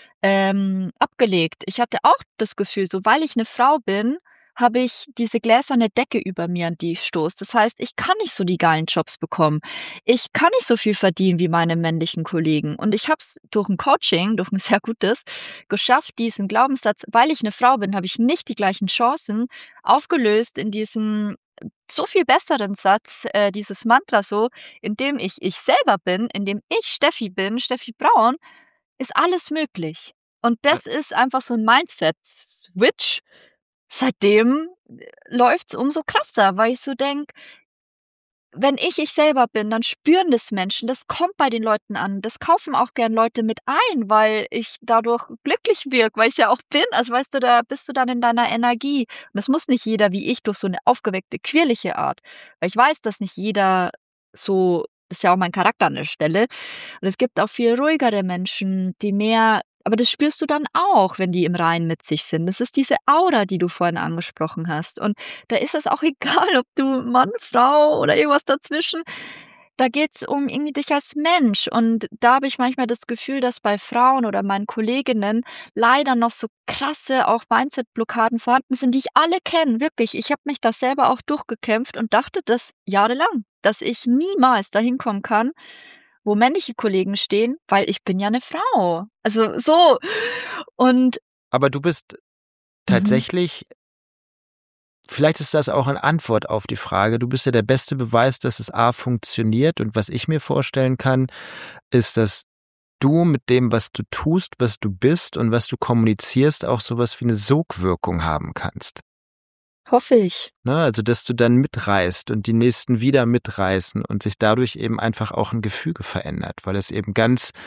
abgelegt. Ich hatte auch das Gefühl, so weil ich eine Frau bin, habe ich diese gläserne Decke über mir, an die ich stoße. Das heißt, ich kann nicht so die geilen Jobs bekommen. Ich kann nicht so viel verdienen wie meine männlichen Kollegen. Und ich habe es durch ein Coaching, durch ein sehr gutes, geschafft, diesen Glaubenssatz, weil ich eine Frau bin, habe ich nicht die gleichen Chancen, aufgelöst in diesen so viel besseren Satz, dieses Mantra so, in dem ich selber bin, in dem ich Steffi bin, Steffi Braun, ist alles möglich. Und das ist einfach so ein Mindset-Switch. Seitdem läuft's umso krasser, weil ich so denke, wenn ich selber bin, dann spüren das Menschen, das kommt bei den Leuten an. Das kaufen auch gern Leute mit ein, weil ich dadurch glücklich wirke, weil ich's ja auch bin. Also, weißt du, da bist du dann in deiner Energie. Und das muss nicht jeder wie ich durch so 'ne aufgeweckte, quirlige Art. Weil ich weiß, dass nicht jeder so, ist ja auch mein Charakter an der Stelle. Und es gibt auch viel ruhigere Menschen, die mehr, aber das spürst du dann auch, wenn die im Reinen mit sich sind. Das ist diese Aura, die du vorhin angesprochen hast. Und da ist es auch egal, ob du Mann, Frau oder irgendwas dazwischen. Da geht's um irgendwie dich als Mensch. Und da habe ich manchmal das Gefühl, dass bei Frauen oder meinen Kolleginnen leider noch so krasse auch Mindset-Blockaden vorhanden sind, die ich alle kenne, wirklich. Ich habe mich da selber auch durchgekämpft und dachte das jahrelang, dass ich niemals dahin kommen kann, wo männliche Kollegen stehen, weil ich bin ja 'ne Frau. Also so. Und Aber du bist tatsächlich, vielleicht ist das auch eine Antwort auf die Frage, du bist ja der beste Beweis, dass es A funktioniert, und was ich mir vorstellen kann, ist, dass du mit dem, was du tust, was du bist und was du kommunizierst, auch sowas wie eine Sogwirkung haben kannst. Hoffe ich. Ne? Also, dass du dann mitreißt und die Nächsten wieder mitreißen und sich dadurch eben einfach auch ein Gefüge verändert, weil es eben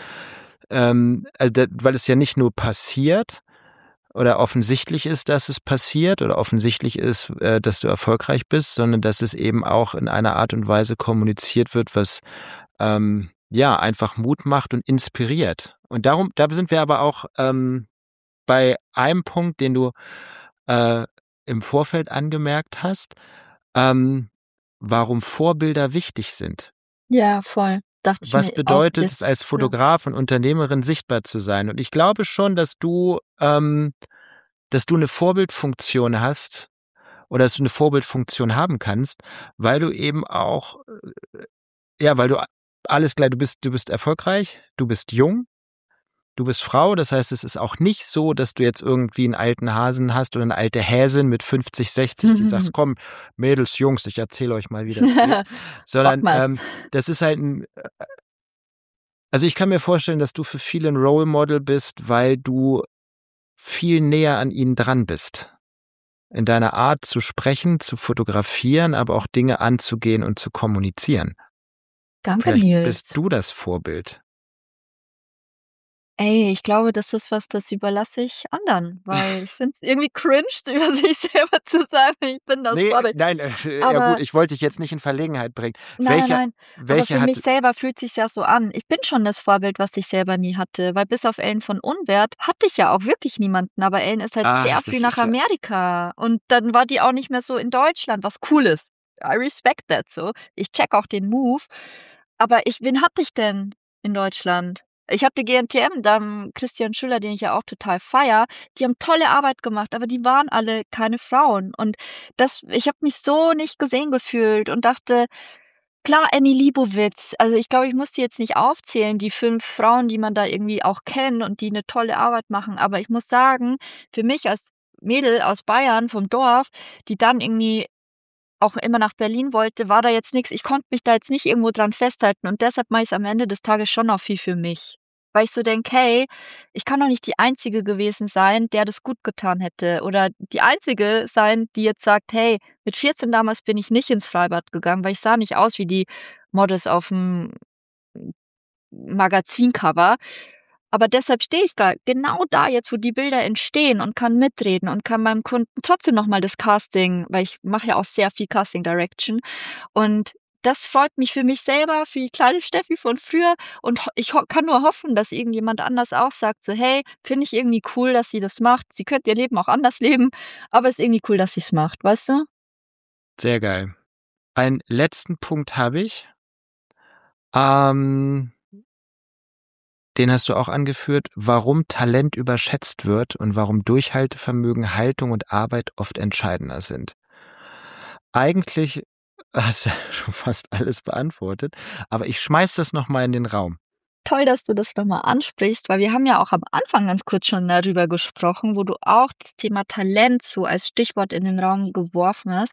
weil es ja nicht nur passiert oder offensichtlich ist, dass es passiert oder offensichtlich ist, dass du erfolgreich bist, sondern dass es eben auch in einer Art und Weise kommuniziert wird, was einfach Mut macht und inspiriert. Und da sind wir aber auch bei einem Punkt, den du im Vorfeld angemerkt hast, warum Vorbilder wichtig sind. Ja, voll. Dachte ich Was mir auch bedeutet es, jetzt. als Fotograf und Unternehmerin sichtbar zu sein? Und ich glaube schon, dass du eine Vorbildfunktion hast oder dass du eine Vorbildfunktion haben kannst, weil du eben auch, weil du alles gleich, du bist erfolgreich, du bist jung, du bist Frau, das heißt, es ist auch nicht so, dass du jetzt irgendwie einen alten Hasen hast oder eine alte Häsin mit 50, 60, die sagst, komm, Mädels, Jungs, ich erzähle euch mal, wie das geht. Sondern das ist halt also ich kann mir vorstellen, dass du für viele ein Role Model bist, weil du viel näher an ihnen dran bist. In deiner Art zu sprechen, zu fotografieren, aber auch Dinge anzugehen und zu kommunizieren. Danke, Vielleicht Nils. bist du das Vorbild. Ey, ich glaube, das überlasse ich anderen, weil ich finde es irgendwie cringe, über sich selber zu sagen, ich bin das Vorbild. Nein, ja Aber gut, ich wollte dich jetzt nicht in Verlegenheit bringen. nein, aber für mich Welche selber fühlt sich's ja so an. Ich bin schon das Vorbild, was ich selber nie hatte, weil bis auf Ellen von Unwert hatte ich ja auch wirklich niemanden, aber Ellen ist halt sehr früh nach Amerika und dann war die auch nicht mehr so in Deutschland, was cool ist. I respect that so. Ich check auch den Move, aber wen hatte ich denn in Deutschland? Ich hatte GNTM, dann Christian Schüller, den ich ja auch total feiere. Die haben tolle Arbeit gemacht, aber die waren alle keine Frauen und ich habe mich so nicht gesehen gefühlt und dachte: Klar, Annie Leibovitz. Also, ich glaube, ich muss die jetzt nicht aufzählen, die 5 Frauen, die man da irgendwie auch kennt und die 'ne tolle Arbeit machen. Aber ich muss sagen, für mich als Mädel aus Bayern vom Dorf, die dann irgendwie auch immer nach Berlin wollte, war da jetzt nix. Ich konnte mich da jetzt nicht irgendwo dran festhalten und deshalb mache ich's am Ende des Tages schon auch viel für mich. Weil ich so denke: „Hey, ich kann doch nicht die Einzige gewesen sein, der das gut getan hätte oder die Einzige sein, die jetzt sagt: ‚Hey, mit 14 damals bin ich nicht ins Freibad gegangen, weil ich sah nicht aus wie die Models auf'm Magazincover.‘ Aber deshalb stehe ich da genau da jetzt, wo die Bilder entstehen und kann mitreden und kann meinem Kunden trotzdem noch mal das Casting, weil ich mache ja auch sehr viel Casting Direction und das freut mich für mich selber, für die kleine Steffi von früher und ich kann nur hoffen, dass irgendjemand anders auch sagt so: „Hey, finde ich irgendwie cool, dass sie das macht. Sie könnte ihr Leben auch anders leben, aber ist irgendwie cool, dass sie's macht“, weißt du? Sehr geil. Einen letzten Punkt habe ich. Den hast du auch angeführt, warum Talent überschätzt wird und warum Durchhaltevermögen, Haltung und Arbeit oft entscheidender sind. Eigentlich hast du schon fast alles beantwortet, aber ich schmeiß das nochmal in den Raum. Toll, dass du das noch mal ansprichst, weil wir haben ja auch am Anfang ganz kurz schon darüber gesprochen, wo du auch das Thema Talent so als Stichwort in den Raum geworfen hast.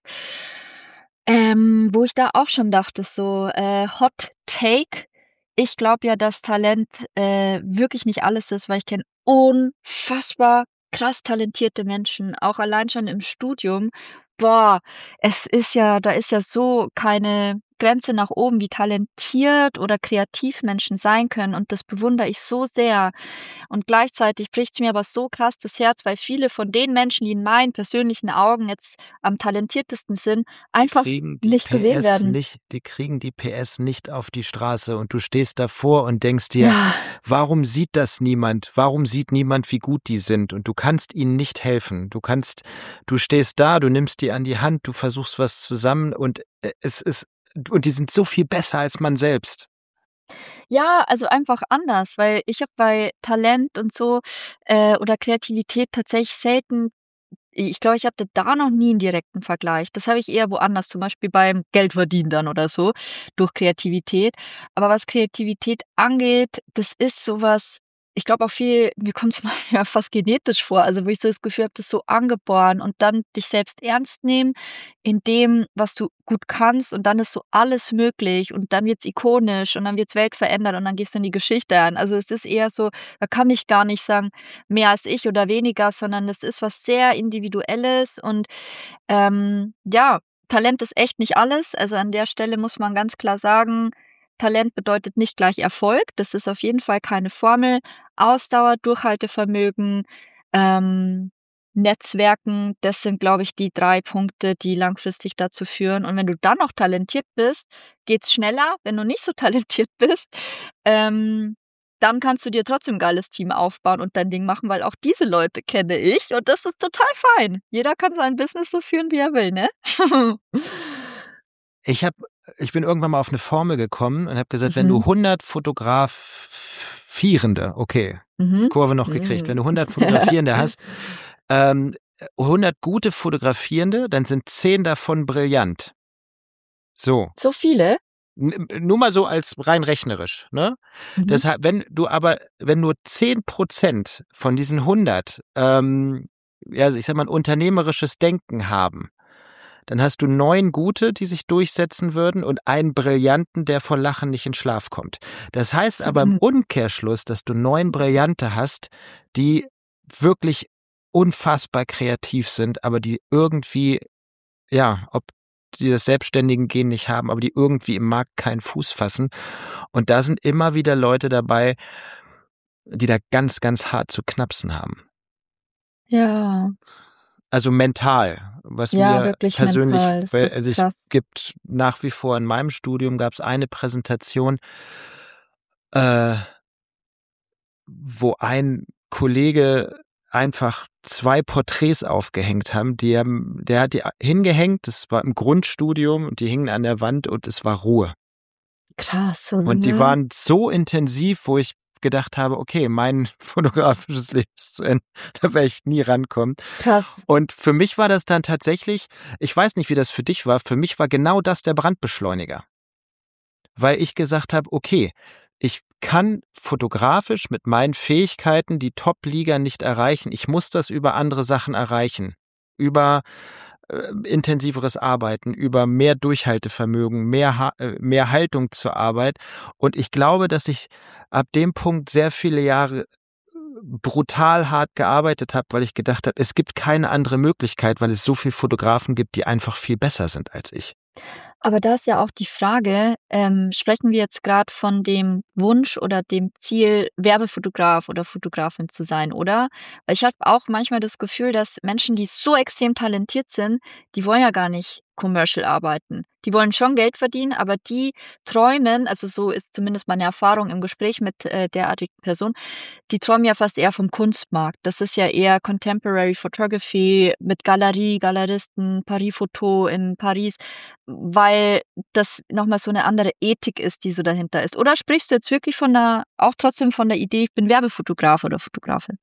Wo ich da auch schon dachte, so, Hot Take. Ich glaube ja, dass Talent, wirklich nicht alles ist, weil ich kenne unfassbar krass talentierte Menschen, auch allein schon im Studium. Boah, da ist ja so keine Grenze nach oben, wie talentiert oder kreativ Menschen sein können und das bewundere ich so sehr. Und gleichzeitig bricht's mir aber so krass das Herz, weil viele von den Menschen, die in meinen persönlichen Augen jetzt am talentiertesten sind, einfach nicht gesehen werden. Die kriegen die PS nicht auf die Straße und du stehst davor und denkst dir, Ja. warum sieht das niemand? Warum sieht niemand, wie gut die sind? Und du kannst ihnen nicht helfen. Du stehst da, du nimmst die an die Hand, du versuchst was zusammen und und die sind so viel besser als man selbst. Ja, also einfach anders, weil ich habe bei Talent und so, oder Kreativität tatsächlich selten ich glaube, ich hatte da noch nie 'n direkten Vergleich. Das habe ich eher woanders, zum Beispiel beim Geldverdienen dann oder so durch Kreativität. Aber was Kreativität angeht, das ist so was ich glaube auch viel, mir kommt es manchmal fast genetisch vor, also wo ich so das Gefühl habe, das ist so angeboren und dann dich selbst ernst nehmen in dem, was du gut kannst und dann ist so alles möglich und dann wird's ikonisch und dann wird's weltverändert und dann gehst du in die Geschichte ein. Also, es ist eher so, da kann ich gar nicht sagen, mehr als ich oder weniger, sondern das ist was sehr Individuelles und, ja, Talent ist echt nicht alles. Also, an der Stelle muss man ganz klar sagen, Talent bedeutet nicht gleich Erfolg. Das ist auf jeden Fall keine Formel. Ausdauer, Durchhaltevermögen, ähm, Netzwerken, das sind, glaube ich, die 3 Punkte, die langfristig dazu führen. Und wenn du dann noch talentiert bist, geht's schneller. Wenn du nicht so talentiert bist, ähm, dann kannst du dir trotzdem 'n geiles Team aufbauen und dein Ding machen, weil auch diese Leute kenne ich und das ist total fein. Jeder kann sein Business so führen, wie er will, ne? Ich habe ich bin irgendwann mal auf eine Formel gekommen und habe gesagt, wenn du Mhm. 100 Fotografierende, okay, Mhm. Kurve noch gekriegt, wenn Mhm. du 100 Fotografierende hast, ähm, 100 gute Fotografierende, dann sind 10 davon brillant. So, So viele? nur mal so als rein rechnerisch, ne? Mhm. Deshalb, wenn nur 10% von diesen 100, ja, also ich sag mal, ein unternehmerisches Denken haben, dann hast du 9 gute, die sich durchsetzen würden und einen Brillanten, der vor Lachen nicht in Schlaf kommt. Das heißt aber im Mhm. Umkehrschluss, dass du 9 Brillante hast, die wirklich unfassbar kreativ sind, aber die irgendwie, ja, ob die das selbstständigen Gen nicht haben, aber die irgendwie im Markt keinen Fuß fassen. Und da sind immer wieder Leute dabei, die da ganz, ganz hart zu knapsen haben. Ja, Also mental, was ja, mir wirklich persönlich, mental. Das weil ist also ich krass. gibt nach wie vor in meinem Studium gab es eine Präsentation, äh, wo ein Kollege einfach 2 Porträts aufgehängt haben. Der hat die hingehängt, das war im Grundstudium und die hingen an der Wand und es war Ruhe. Krass, Und die oder? waren so intensiv, wo ich gedacht habe, okay, mein fotografisches Leben ist zu Ende, da werde ich nie rankommen. Krass. Und für mich war das dann tatsächlich, ich weiß nicht, wie das für dich war, für mich war genau das der Brandbeschleuniger. Weil ich gesagt habe, okay, ich kann fotografisch mit meinen Fähigkeiten die Top-Liga nicht erreichen. Ich muss das über andere Sachen erreichen. Über intensiveres Arbeiten, über mehr Durchhaltevermögen, mehr Haltung zur Arbeit. Und ich glaube, dass ich ab dem Punkt sehr viele Jahre brutal hart gearbeitet habe, weil ich gedacht habe, es gibt keine andere Möglichkeit, weil es so viele Fotografen gibt, die einfach viel besser sind als ich. Aber da ist ja auch die Frage, sprechen wir jetzt gerade von dem Wunsch oder dem Ziel, Werbefotograf oder Fotografin zu sein, oder? Weil ich habe auch manchmal das Gefühl, dass Menschen, die so extrem talentiert sind, die wollen ja gar nicht commercial arbeiten. Die wollen schon Geld verdienen, aber die träumen, also so ist zumindest meine Erfahrung im Gespräch mit, derartigen Personen, die träumen ja fast eher vom Kunstmarkt. Das ist ja eher Contemporary Photography mit Galerie, Galeristen, Paris Photo in Paris, weil das noch mal so 'ne andere Ethik ist, die so dahinter ist. Oder sprichst du jetzt wirklich von 'ner auch trotzdem von der Idee: „Ich bin Werbefotograf oder Fotografin?“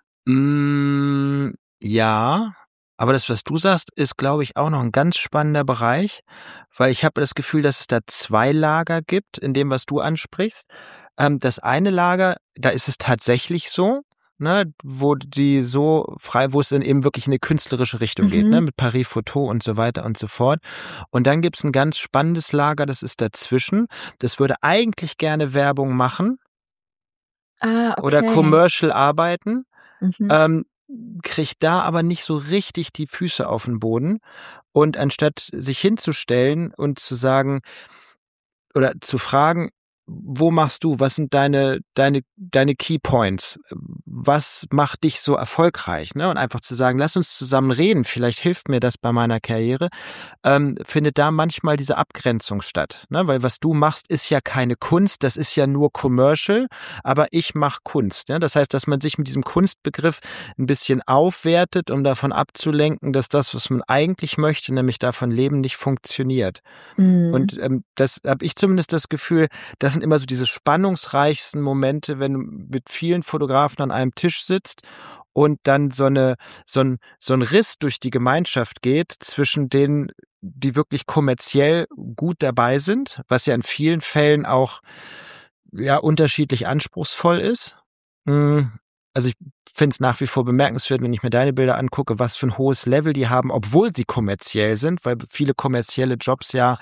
Ja, aber das, was du sagst, ist, glaube ich, auch noch ein ganz spannender Bereich, weil ich habe das Gefühl, dass es da 2 Lager gibt in dem, was du ansprichst. Das eine Lager, da ist es tatsächlich so, ne, wo es dann eben wirklich in 'ne künstlerische Richtung geht, ne, Mhm. mit Paris Photo und so weiter und so fort. Und dann gibt's 'n ganz spannendes Lager, das ist dazwischen. Das würde eigentlich gerne Werbung machen Ah, oder okay. commercial arbeiten, Mhm. ähm, kriegt da aber nicht so richtig die Füße auf den Boden. Und anstatt sich hinzustellen und zu sagen oder zu fragen: „Wo machst du? Was sind deine Key Points? Was macht dich so erfolgreich?", ne? Und einfach zu sagen: „Lass uns zusammen reden, vielleicht hilft mir das bei meiner Karriere", findet da manchmal diese Abgrenzung statt, ne? Weil was du machst, ist ja keine Kunst, das ist ja nur Commercial, aber ich mache Kunst, ne? Das heißt, dass man sich mit diesem Kunstbegriff ein bisschen aufwertet, um davon abzulenken, dass das, was man eigentlich möchte, nämlich davon leben, nicht funktioniert. Mhm. Und, das habe ich zumindest das Gefühl, das sind immer so diese spannungsreichsten Momente, wenn du mit vielen Fotografen an einem Tisch sitzt und dann so 'n Riss durch die Gemeinschaft geht zwischen denen, die wirklich kommerziell gut dabei sind, was ja in vielen Fällen auch, ja, unterschiedlich anspruchsvoll ist, Also ich finde es nach wie vor bemerkenswert, wenn ich mir deine Bilder angucke, was für ein hohes Level die haben, obwohl sie kommerziell sind, weil viele kommerzielle Jobs ja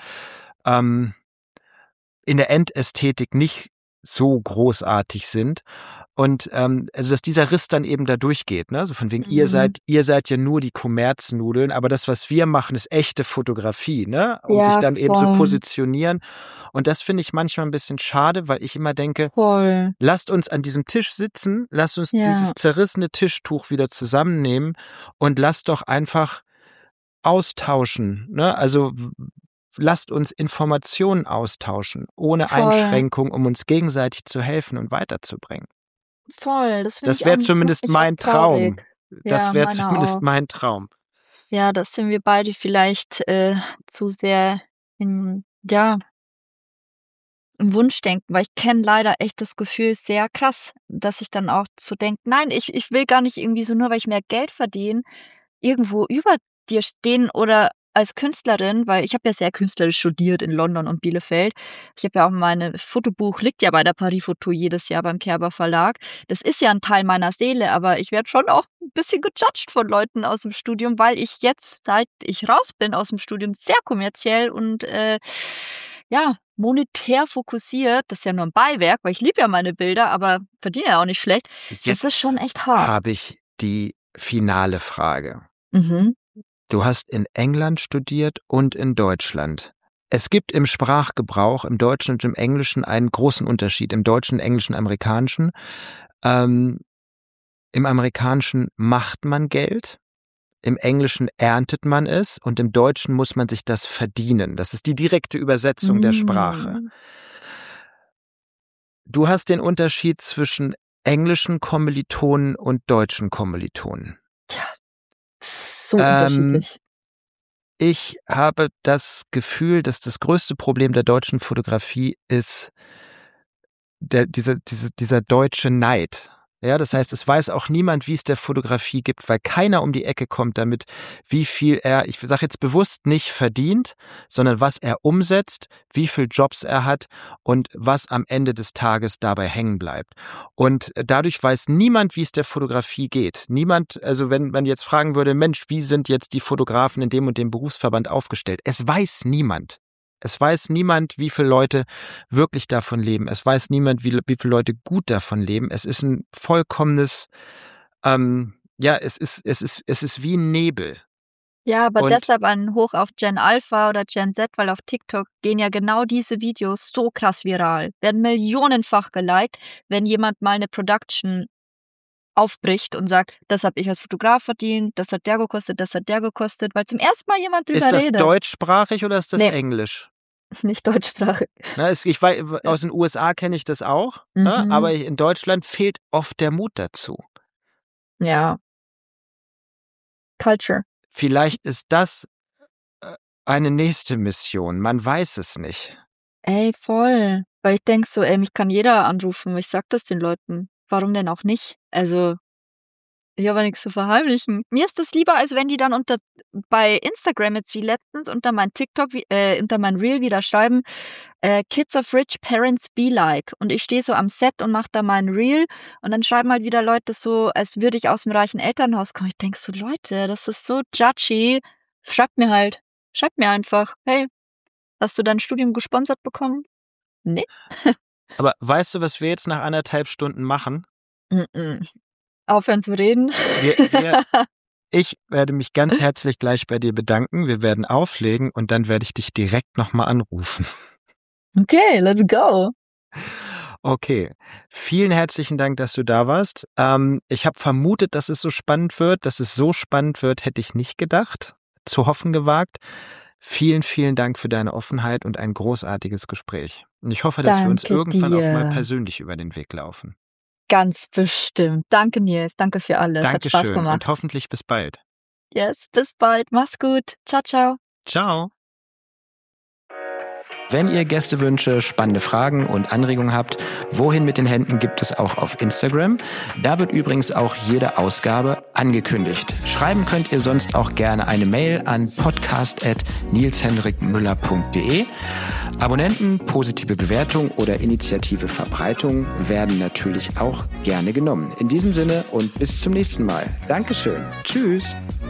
in der Endästhetik nicht so großartig sind. Und also dass dieser Riss dann eben da durchgeht, ne? So von wegen, ihr seid ja nur die Kommerznudeln, aber das, was wir machen, ist echte Fotografie, ne? Um sich dann eben so positionieren. Und das finde ich manchmal ein bisschen schade, weil ich immer denke, lasst uns an diesem Tisch sitzen, lasst uns dieses zerrissene Tischtuch wieder zusammennehmen und lasst doch einfach austauschen, ne? Also lasst uns Informationen austauschen, ohne Einschränkung, um uns gegenseitig zu helfen und weiterzubringen. Voll, das finde Das ich wäre eigentlich zumindest wirklich mein auch traurig. Traum. Das Ja, wäre meiner zumindest auch. mein Traum. Ja, das sind wir beide vielleicht zu sehr im Wunschdenken, weil ich kenne leider echt das Gefühl sehr krass, dass ich dann auch so denke: „Nein, ich will gar nicht irgendwie so nur weil ich mehr Geld verdiene, irgendwo über dir stehen oder als Künstlerin“, weil ich habe ja sehr künstlerisch studiert in London und Bielefeld. Ich habe ja auch meine Fotobuch liegt ja bei der Paris Photo jedes Jahr beim Kerber Verlag. Das ist ja 'n Teil meiner Seele, aber ich werde schon auch 'n bisschen gejudged von Leuten aus'm Studium, weil ich jetzt, seit ich raus bin aus'm Studium, sehr kommerziell und, monetär fokussiert, das ist ja nur 'n Beiwerk, weil ich liebe ja meine Bilder, aber verdiene ja auch nicht schlecht. Das ist Jetzt schon echt hart. habe ich die finale Frage. Mhm. Du hast in England studiert und in Deutschland. Es gibt im Sprachgebrauch im Deutschen und im Englischen einen großen Unterschied. Im Deutschen, Englischen, Amerikanischen. Im Amerikanischen macht man Geld, im Englischen erntet man es und im Deutschen muss man sich das verdienen. Das ist die direkte Übersetzung der Sprache. Du hast den Unterschied zwischen englischen Kommilitonen und deutschen Kommilitonen. Tja, so unterschiedlich. Ich habe das Gefühl, dass das größte Problem der deutschen Fotografie ist dieser deutsche Neid. Ja, das heißt, es weiß auch niemand, wie es der Fotografie gibt, weil keiner um die Ecke kommt damit, wie viel er, ich sage jetzt bewusst nicht verdient, sondern was er umsetzt, wie viel Jobs er hat und was am Ende des Tages dabei hängen bleibt. Und dadurch weiß niemand, wie es der Fotografie geht. Niemand, also wenn man jetzt fragen würde, Mensch, wie sind jetzt die Fotografen in dem und dem Berufsverband aufgestellt? Es weiß niemand. Es weiß niemand, wie viele Leute wirklich davon leben. Es weiß niemand, wie viele Leute gut davon leben. Es ist ein vollkommenes, es ist wie ein Nebel. Ja, aber Und deshalb ein Hoch auf Gen Alpha oder Gen Z, weil auf TikTok gehen ja genau diese Videos so krass viral, werden millionenfach geliked, wenn jemand mal 'ne Production aufbricht und sagt: „Das habe ich als Fotograf verdient, das hat der gekostet, das hat der gekostet“, weil zum ersten Mal jemand drüber ist das redet. deutschsprachig oder ist das Ne, Englisch? nicht deutschsprachig. Ne, aus den USA kenne ich das auch, ne, aber Mhm. in Deutschland fehlt oft der Mut dazu. Ja. Culture. Vielleicht ist das eine nächste Mission. Man weiß es nicht. Ey, voll. Weil ich denke so: „Ey, mich kann jeder anrufen. Ich sage das den Leuten. Warum denn auch nicht?“ Also, ich habe ja nix zu verheimlichen. Mir ist das lieber, als wenn die dann bei Instagram jetzt wie letztens unter mein unter mein Reel wieder schreiben, „Kids of rich parents be like“. Und ich stehe so am Set und mache da mein Reel und dann schreiben halt wieder Leute so, als würde ich aus'm reichen Elternhaus kommen. Ich denke so: „Leute, das ist so judgy. Schreibt mir halt. Schreibt mir einfach: ‚Hey, hast du dein Studium gesponsert bekommen?‘“ Ne? Aber weißt du, was wir jetzt nach 1,5 Stunden machen? Mm-mm. Aufhören zu reden. Ich werde mich ganz herzlich gleich bei dir bedanken. Wir werden auflegen und dann werde ich dich direkt nochmal anrufen. Okay, let's go. Okay, vielen herzlichen Dank, dass du da warst. Ich habe vermutet, dass es so spannend wird. Dass es so spannend wird, hätte ich nicht gedacht. Zu hoffen gewagt. Vielen, vielen Dank für deine Offenheit und ein großartiges Gespräch. Und ich hoffe, dass wir uns Danke irgendwann auch mal dir. persönlich über den Weg laufen. Ganz bestimmt. Danke, Nils. Danke für alles. Hat Spaß Dankeschön und gemacht. hoffentlich bis bald. Yes, bis bald. Mach's gut. Ciao, ciao. Ciao. Wenn ihr Gästewünsche, spannende Fragen und Anregungen habt, Wohin mit den Händen gibt es auch auf Instagram. Da wird übrigens auch jede Ausgabe angekündigt. Schreiben könnt ihr sonst auch gerne eine Mail an podcast@nilshendrikmüller.de. Abonnenten, positive Bewertung oder Initiative Verbreitung werden natürlich auch gerne genommen. In diesem Sinne und bis zum nächsten Mal. Dankeschön. Tschüss.